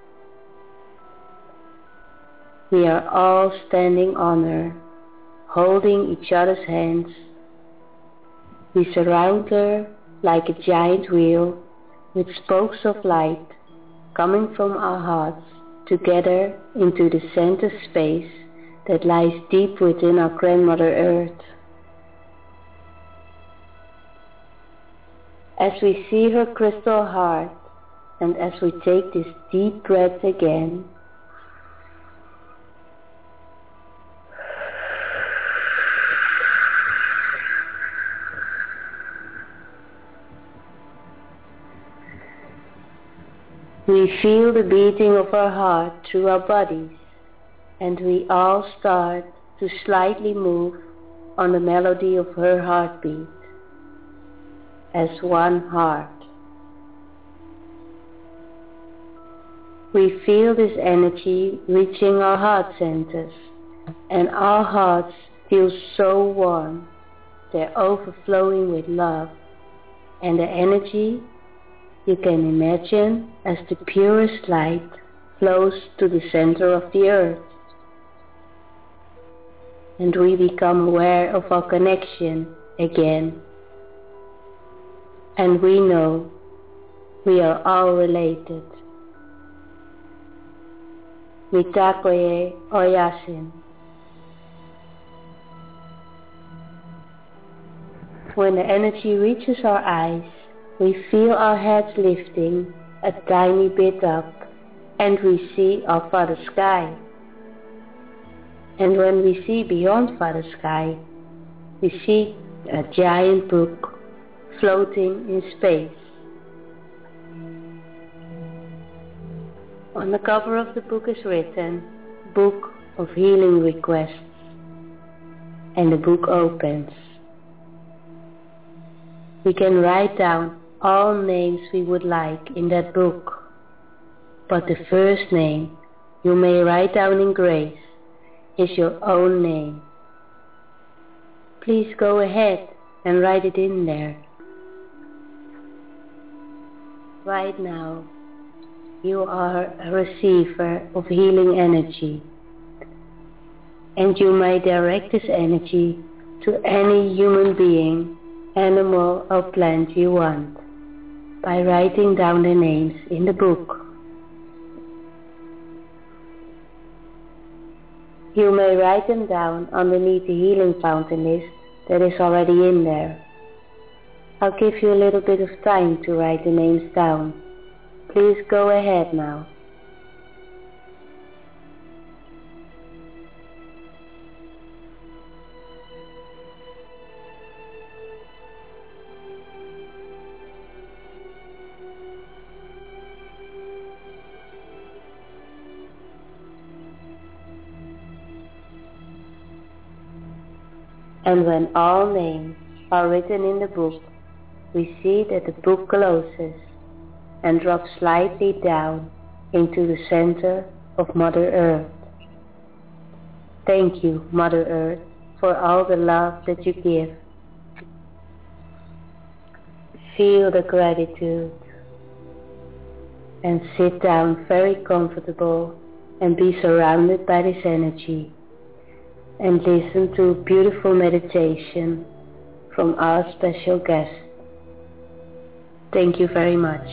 We are all standing on her, holding each other's hands. We surround her like a giant wheel with spokes of light coming from our hearts together into the center space that lies deep within our grandmother Earth. As we see her crystal heart, and as we take this deep breath again, we feel the beating of our heart through our bodies, and we all start to slightly move on the melody of her heartbeat as one heart. We feel this energy reaching our heart centers, and our hearts feel so warm. They're overflowing with love, and the energy, you can imagine, as the purest light flows to the center of the earth. And we become aware of our connection again. And we know we are all related. Mitakoye Oyasin. When the energy reaches our eyes, we feel our heads lifting a tiny bit up, and we see our Father Sky. And when we see beyond Father Sky, we see a giant book floating in space. On the cover of the book is written, Book of Healing Requests, and the book opens. We can write down all names we would like in that book, but the first name you may write down in grace is your own name. Please go ahead and write it in there. Right now, you are a receiver of healing energy, and you may direct this energy to any human being, animal or plant you want by writing down the names in the book. You may write them down underneath the healing fountain list that is already in there. I'll give you a little bit of time to write the names down. Please go ahead now. And when all names are written in the book, we see that the book closes and drops slightly down into the center of Mother Earth. Thank you, Mother Earth, for all the love that you give. Feel the gratitude and sit down very comfortable and be surrounded by this energy, and listen to a beautiful meditation from our special guest. Thank you very much.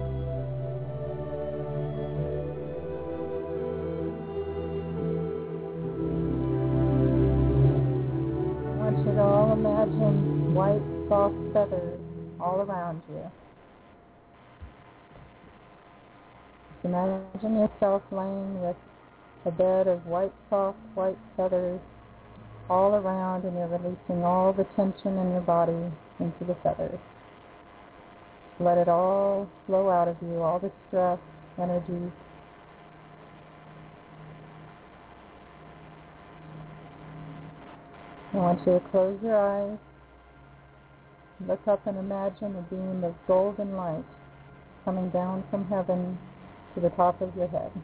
I want you to all imagine white, soft feathers all around you. Imagine yourself laying with a bed of white, soft, white feathers all around, and you're releasing all the tension in your body into the feathers. Let it all flow out of you, all the stress, energy. I want you to close your eyes, look up and imagine a beam of golden light coming down from heaven to the top of your head.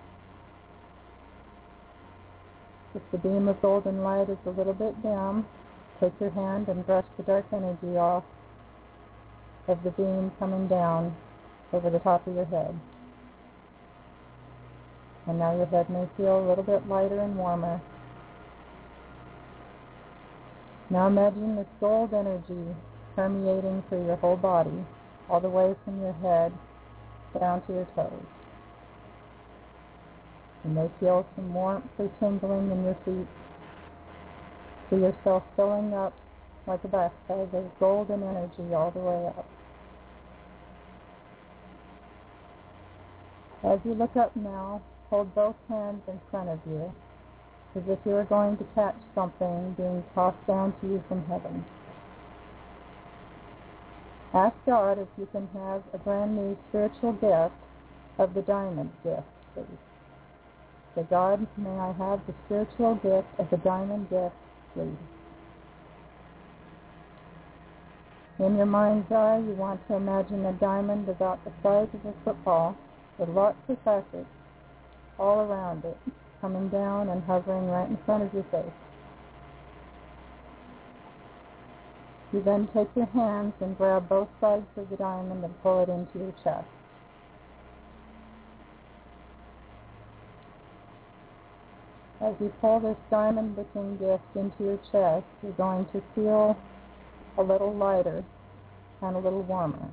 If the beam of golden light is a little bit dim, take your hand and brush the dark energy off of the beam coming down over the top of your head. And now your head may feel a little bit lighter and warmer. Now imagine this gold energy permeating through your whole body, all the way from your head down to your toes. You may feel some warmth or tingling in your feet. See yourself filling up like a bathtub of golden energy all the way up. As you look up now, hold both hands in front of you, as if you were going to catch something being tossed down to you from heaven. Ask God if you can have a brand new spiritual gift of the diamond gift, please. Say, God, may I have the spiritual gift of the diamond gift, please. In your mind's eye, you want to imagine a diamond about the size of a football with lots of facets all around it, coming down and hovering right in front of your face. You then take your hands and grab both sides of the diamond and pull it into your chest. As you pull this diamond-looking gift into your chest, you're going to feel a little lighter and a little warmer.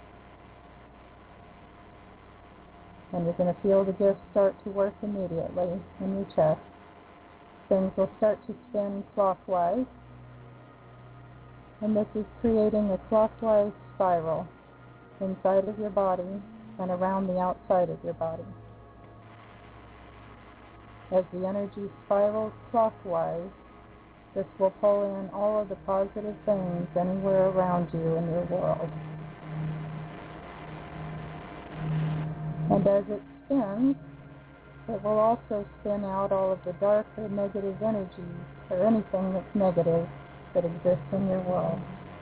And you're going to feel the gift start to work immediately in your chest. Things will start to spin clockwise. And this is creating a clockwise spiral inside of your body and around the outside of your body. As the energy spirals clockwise, this will pull in all of the positive things anywhere around you in your world. And as it spins, it will also spin out all of the dark or negative energies or anything that's negative that exists in your world.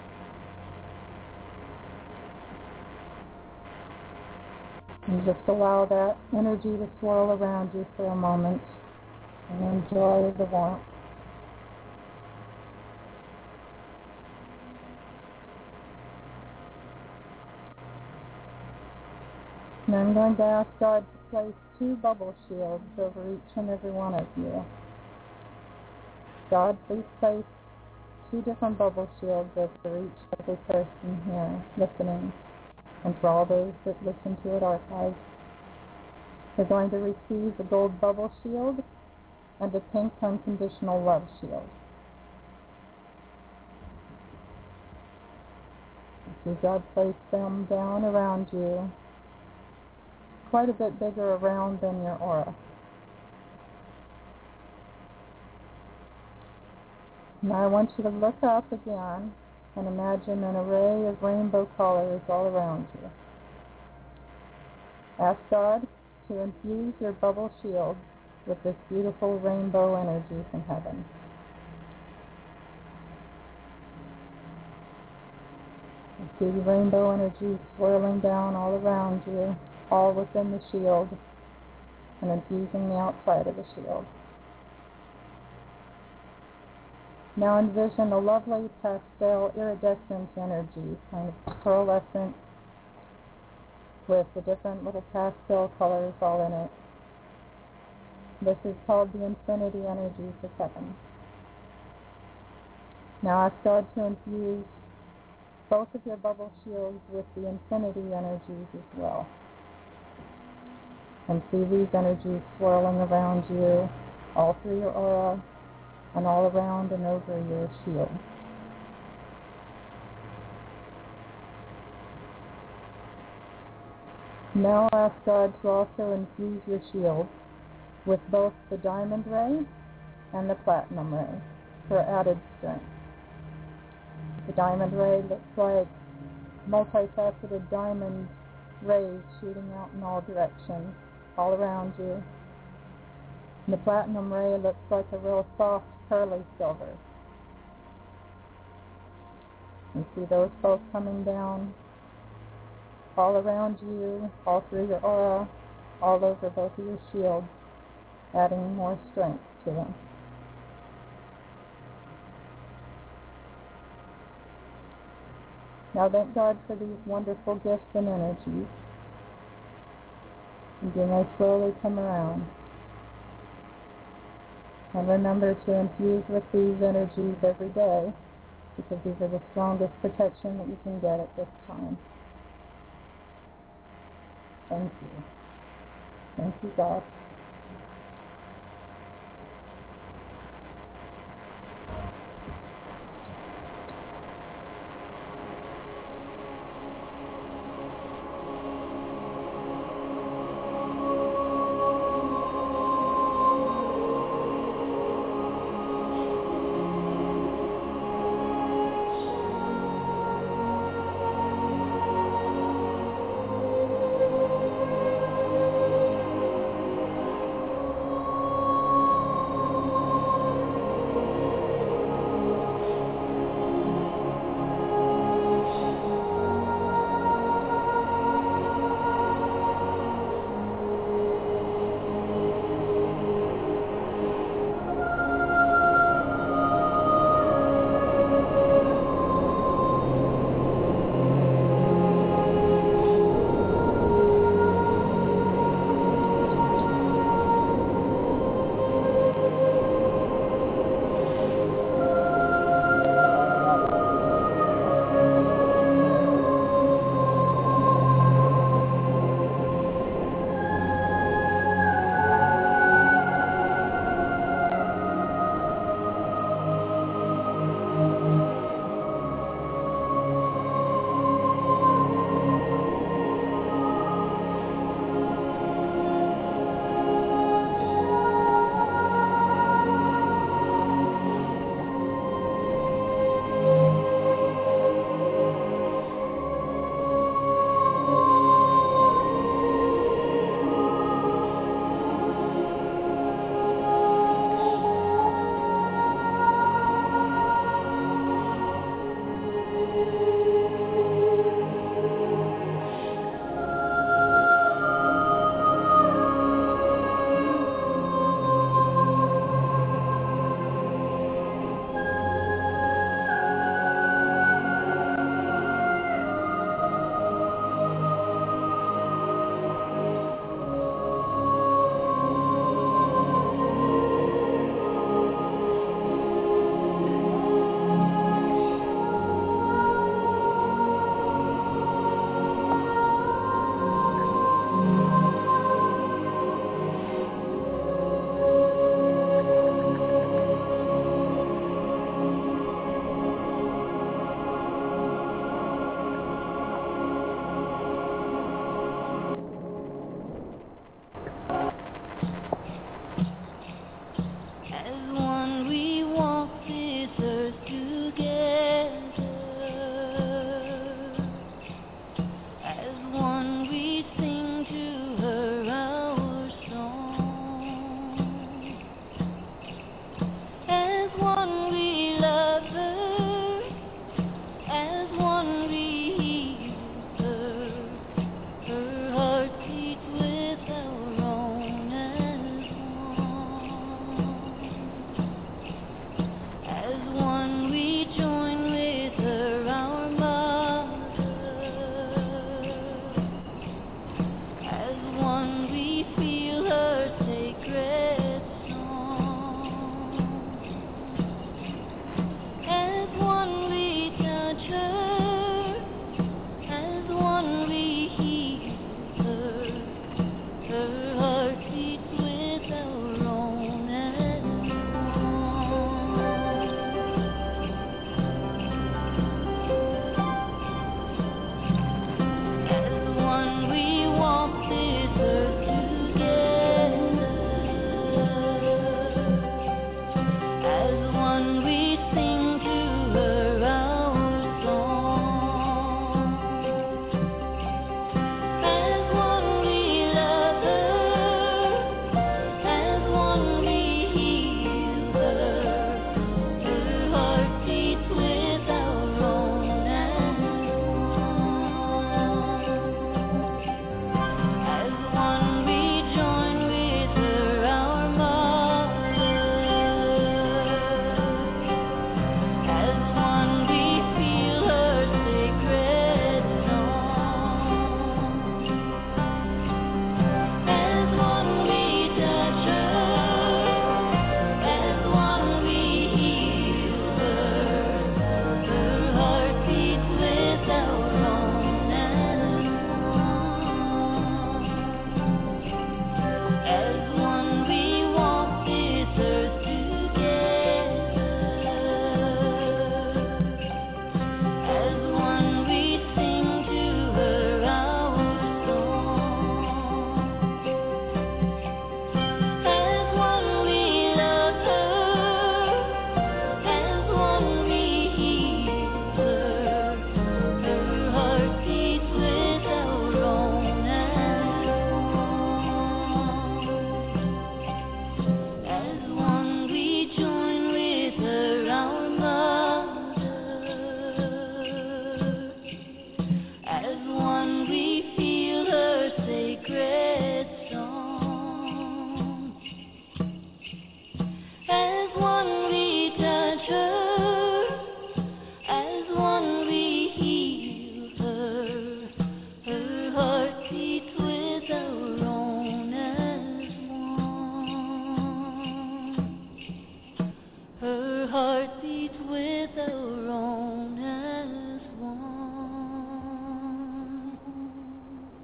And just allow that energy to swirl around you for a moment and enjoy the warmth. And I'm going to ask God to place two bubble shields over each and every one of you. God, please place two different bubble shields over each and every person here listening, and for all those that listen to it archived. They're going to receive a gold bubble shield and a pink unconditional love shield. See God place them down around you, quite a bit bigger around than your aura. Now I want you to look up again and imagine an array of rainbow colors all around you. Ask God to infuse your bubble shield with this beautiful rainbow energy from heaven. You see the rainbow energy swirling down all around you, all within the shield, and infusing the outside of the shield. Now envision a lovely pastel iridescent energy, kind of pearlescent, with the different little pastel colors all in it. This is called the infinity energy of heaven. Now ask God to infuse both of your bubble shields with the infinity energies as well. And see these energies swirling around you, all through your aura, and all around and over your shield. Now ask God to also infuse your shield with both the diamond ray and the platinum ray for added strength. The diamond ray looks like multifaceted diamond rays shooting out in all directions, all around you. And the platinum ray looks like a real soft, pearly silver. You see those both coming down all around you, all through your aura, all over both of your shields, adding more strength to them. Now thank God for these wonderful gifts and energies. And you may slowly come around. And remember to infuse with these energies every day, because these are the strongest protection that you can get at this time. Thank you. Thank you, God.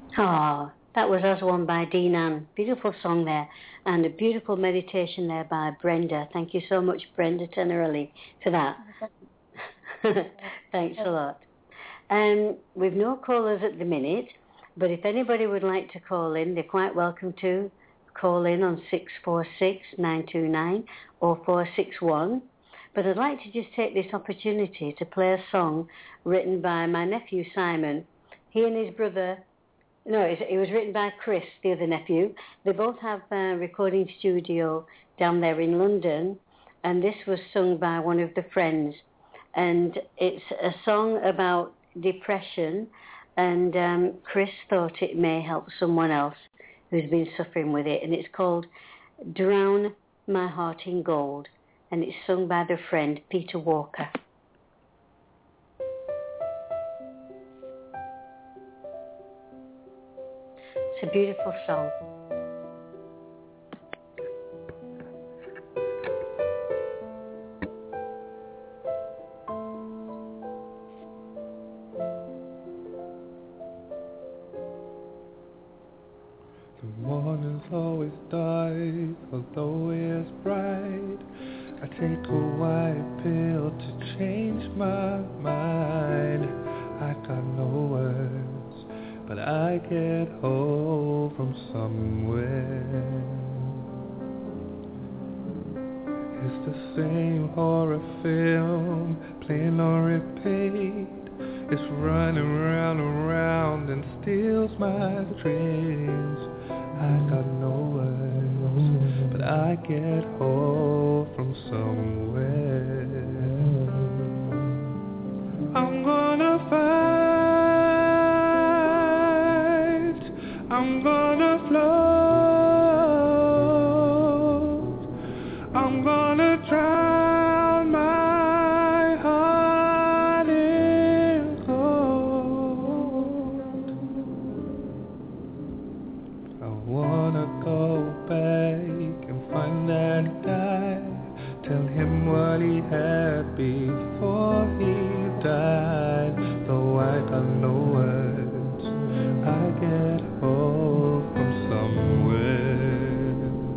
Oh, that was Us One by Dean Ann. Beautiful song there. And a beautiful meditation there by Brenda. Thank you so much, Brenda Tenerelli, for that. Thanks a lot. Um, we've no callers at the minute, but if anybody would like to call in, they're quite welcome to call in on six four six, nine two nine or four six one. But I'd like to just take this opportunity to play a song written by my nephew Simon. He and his brother, no, it was written by Chris, the other nephew. They both have a recording studio down there in London, and this was sung by one of the friends. And it's a song about depression, and um, Chris thought it may help someone else who's been suffering with it, and it's called Drown My Heart in Gold, and it's sung by the friend Peter Walker. It's a beautiful song. The morning's always dark, although it's bright. I take a white pill to change my mind. I got no words, but I get hope from somewhere. It's the same horror film playing on repeat. It's running round and round and steals my dreams. I got no words, but I get hope from somewhere. I'm gonna fight, I'm gonna float, I'm gonna drown my heart in gold. I wanna go back and find that guy, tell him what he had before he died. Though I got no words, I get hope from somewhere.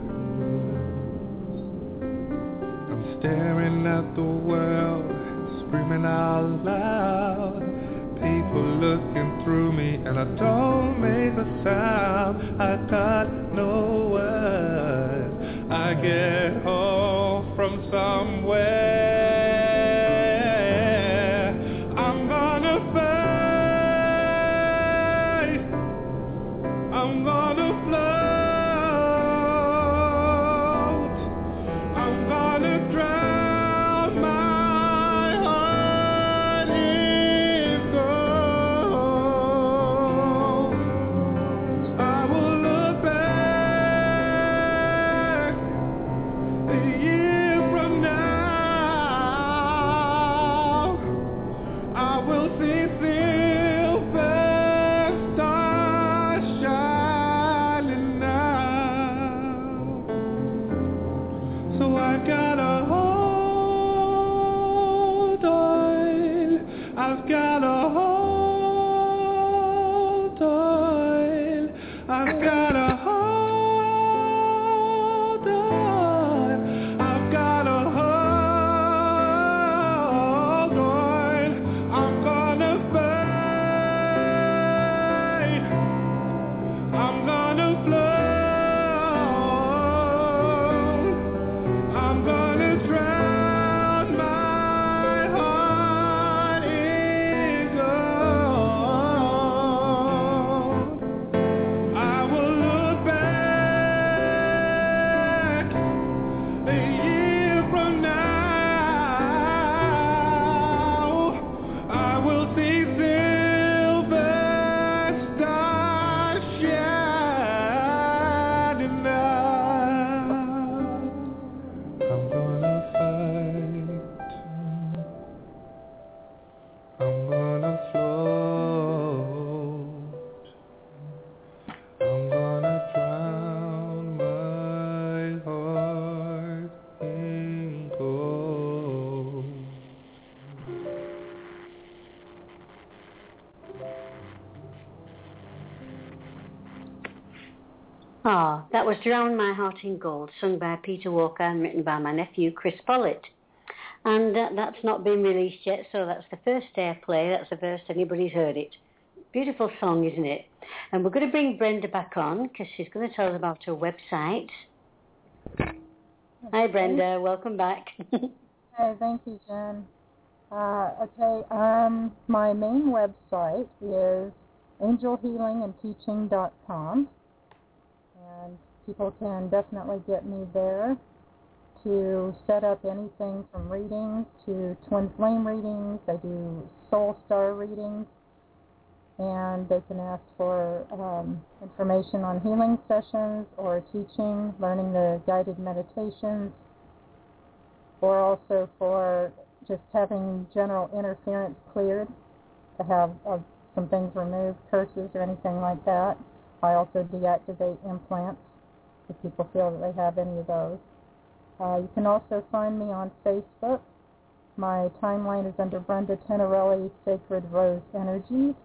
I'm staring at the world, screaming out loud. People looking through me and I don't make a sound. I got no words, I get hope from somewhere. I'm gonna fight, I'm gonna float, I'm gonna drown my heart in gold. I will look back Ah, that was Drown My Heart in Gold, sung by Peter Walker and written by my nephew, Chris Follett. And uh, that's not been released yet, so that's the first airplay. That's the first anybody's heard it. Beautiful song, isn't it? And we're going to bring Brenda back on because she's going to tell us about her website. Hi, Brenda. Welcome back. Hey, thank you, Jen. Uh, okay, um, my main website is angel healing and teaching dot com. And people can definitely get me there to set up anything from readings to twin flame readings. I do soul star readings, and they can ask for um, information on healing sessions or teaching, learning the guided meditations, or also for just having general interference cleared, to have uh, some things removed, curses or anything like that. I also deactivate implants if people feel that they have any of those. Uh, you can also find me on Facebook. My timeline is under Brenda Tenerelli Sacred Rose Energies.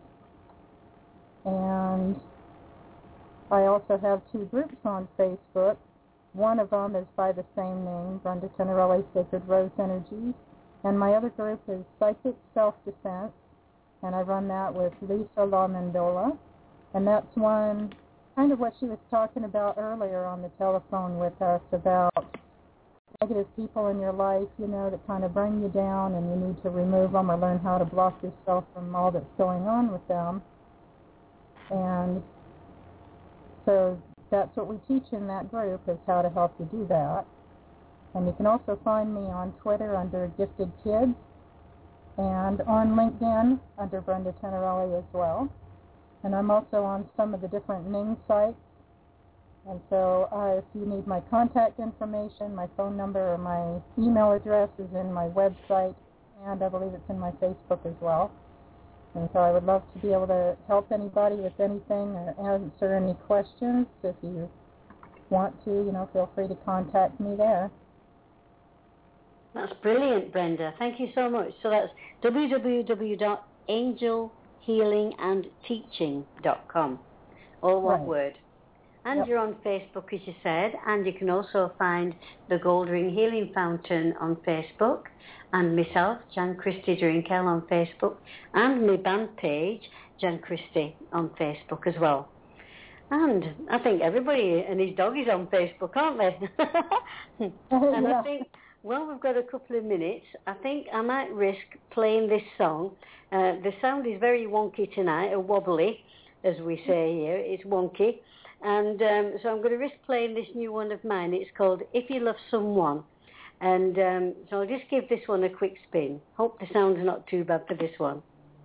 And I also have two groups on Facebook. One of them is by the same name, Brenda Tenerelli Sacred Rose Energies. And my other group is Psychic Self-Defense, and I run that with Lisa La Mendola. And that's one, kind of what she was talking about earlier on the telephone with us about negative people in your life, you know, that kind of bring you down, and you need to remove them or learn how to block yourself from all that's going on with them. And so that's what we teach in that group, is how to help you do that. And you can also find me on Twitter under Gifted Kids, and on LinkedIn under Brenda Tenerelli as well. And I'm also on some of the different Ning sites. And so uh, if you need my contact information, my phone number or my email address is in my website, and I believe it's in my Facebook as well. And so I would love to be able to help anybody with anything or answer any questions. If you want to, you know, feel free to contact me there. That's brilliant, Brenda. Thank you so much. So that's w w w dot angel healing and teaching dot com. All one Right. word. And Yep. you're on Facebook, as you said, and you can also find the Gold Ring Healing Fountain on Facebook, and myself, Jan Christie Drinkel, on Facebook, and my band page, Jan Christie, on Facebook as well. And I think everybody and his dog is on Facebook, aren't they? And Yeah. I think, well, we've got a couple of minutes. I think I might risk playing this song. Uh, the sound is very wonky tonight, or wobbly, as we say here. It's wonky. And um, so I'm going to risk playing this new one of mine. It's called If You Love Someone. And um, so I'll just give this one a quick spin. Hope the sound's not too bad for this one.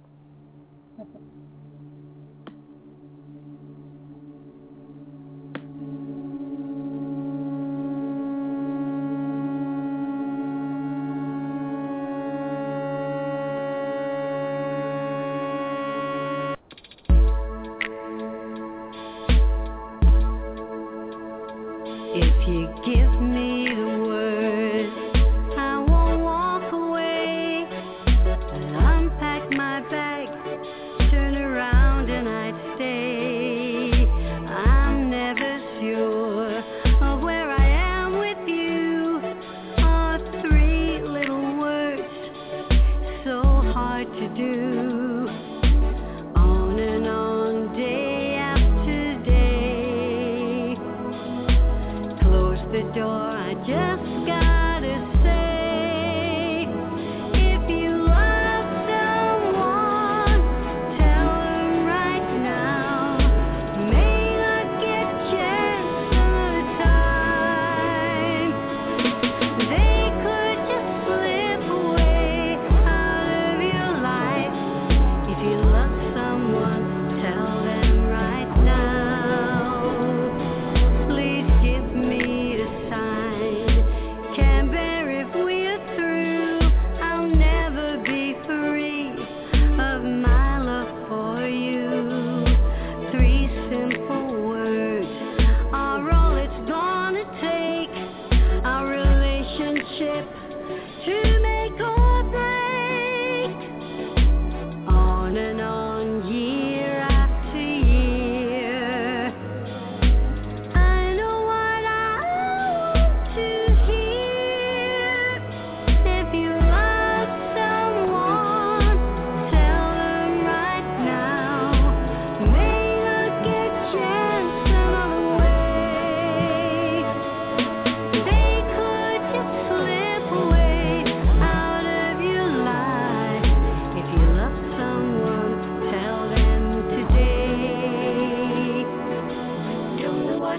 If you give me the word, I won't walk away. I'll unpack my bag, turn around and I'd stay. I'm never sure of where I am with you. Oh, three little words, so hard to do. On and on, day after day. Close the door, I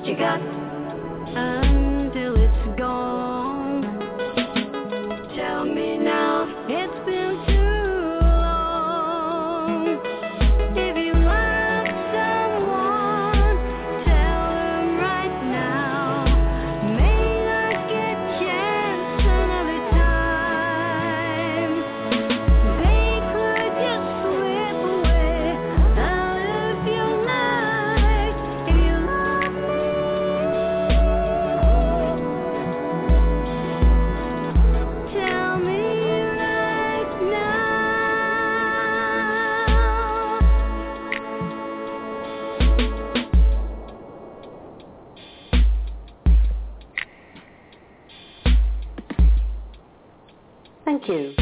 what you got until it's gone. Tell me now, it's been too long. If you love someone, tell them right now. May not get chance another time. They could just slip away out of your life. If you love me, tell me right now. Thank you.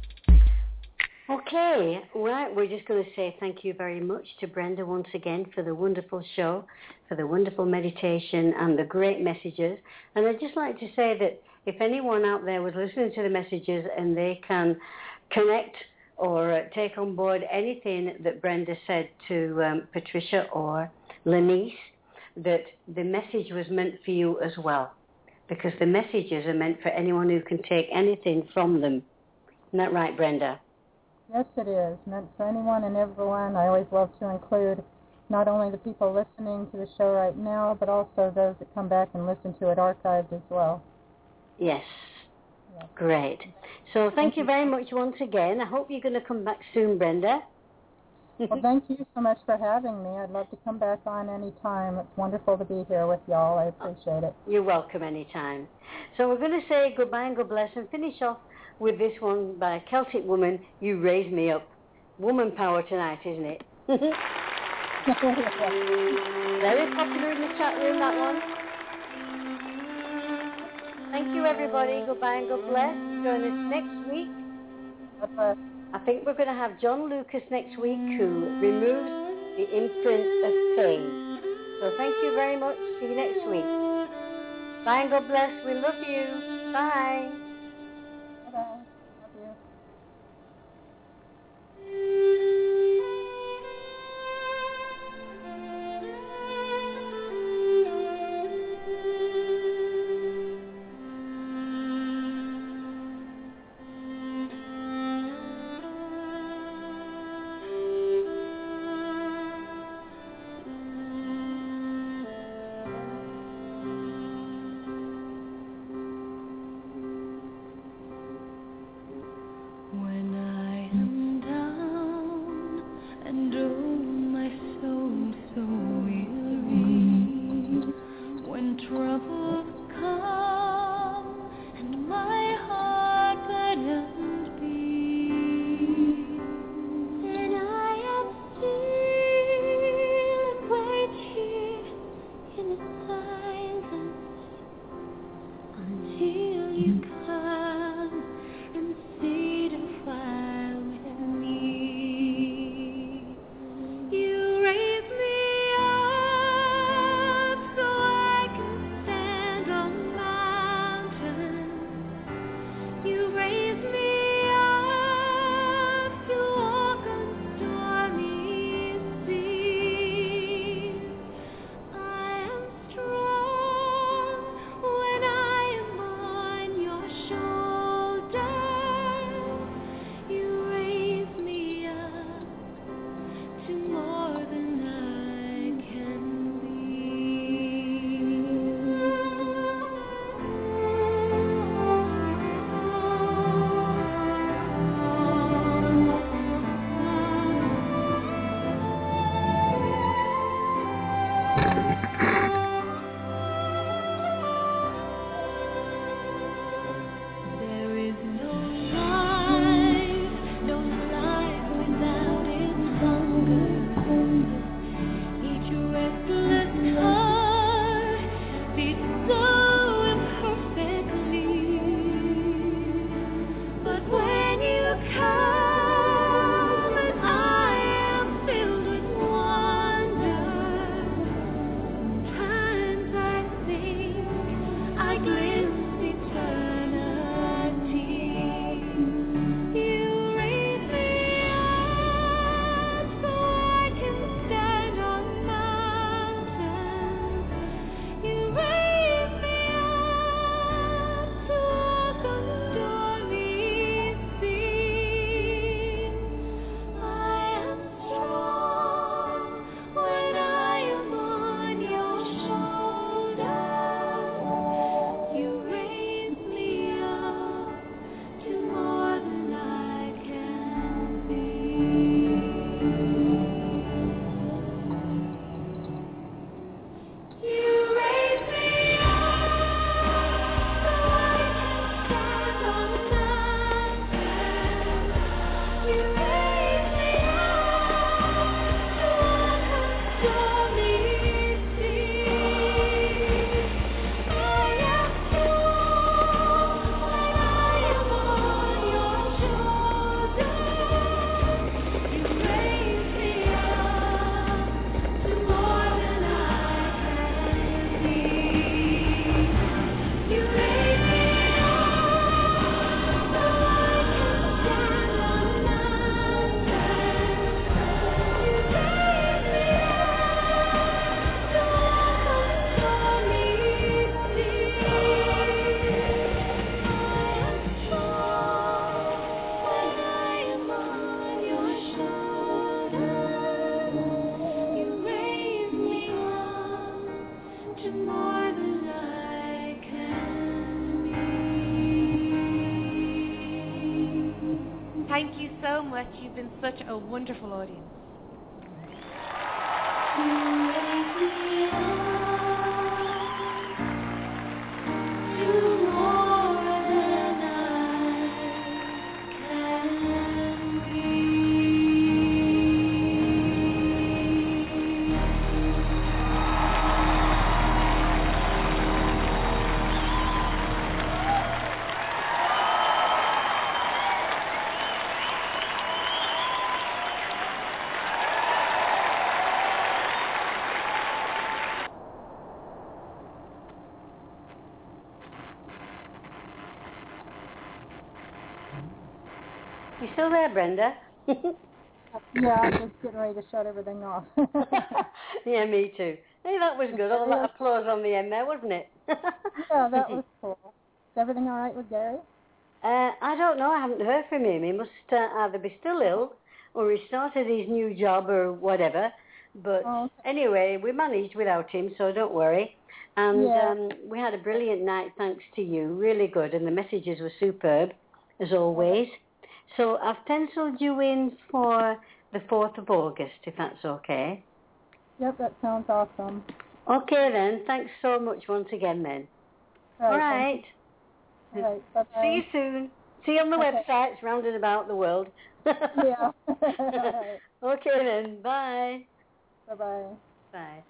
Okay, right, we're just going to say thank you very much to Brenda once again for the wonderful show, for the wonderful meditation and the great messages. And I'd just like to say that if anyone out there was listening to the messages and they can connect or uh, take on board anything that Brenda said to um, Patricia or Lanice, that the message was meant for you as well, because the messages are meant for anyone who can take anything from them. Isn't that right, Brenda? Yes, it is. Meant for anyone and everyone. I always love to include not only the people listening to the show right now, but also those that come back and listen to it archived as well. Yes. Yes. Great. So thank you very much once again. I hope you're going to come back soon, Brenda. Well, thank you so much for having me. I'd love to come back on any time. It's wonderful to be here with y'all. I appreciate it. You're welcome anytime. So we're going to say goodbye and God bless and finish off with this one by Celtic Woman, You Raise Me Up. Woman power tonight, isn't it? Very popular in the chat room, that one. Thank you, everybody. Goodbye and God bless. Join us next week. Bye-bye. I think we're going to have John Lucas next week, who removes the imprint of pain. So thank you very much. See you next week. Bye and God bless. We love you. Bye. Bye-bye. Love you. When I am down and oh my soul so weary, when troubles come and my heart burdens be, then I am still and wait here in the silence until you come and sit and while with me. You raise me up so I can stand on mountains. You raise me up to walk on stormy seas. I am strong when I am on your shoulders. You raise me up to more than I can There is no life, no life without its hunger. Each restless heart beats so imperfectly. But when you come and I am filled with wonder, much. You've been such a wonderful audience. You still there, Brenda? Yeah, I'm just getting ready to shut everything off. Yeah, me too. Hey, that was good. All that applause on the end there, wasn't it? Yeah, that was cool. Is everything all right with Gary? Uh, I don't know. I haven't heard from him. He must uh, either be still ill or he started his new job or whatever. But oh, okay. Anyway, we managed without him, so don't worry. And yeah. um, we had a brilliant night, thanks to you. Really good. And the messages were superb, as always. Okay. So I've penciled you in for the fourth of August, if that's okay. Yep, that sounds awesome. Okay, then. Thanks so much once again, then. All right. All right. All right. Bye-bye. See you soon. See you on the okay. websites rounded about the world. Yeah. All right. Okay, then. Bye. Bye-bye. Bye.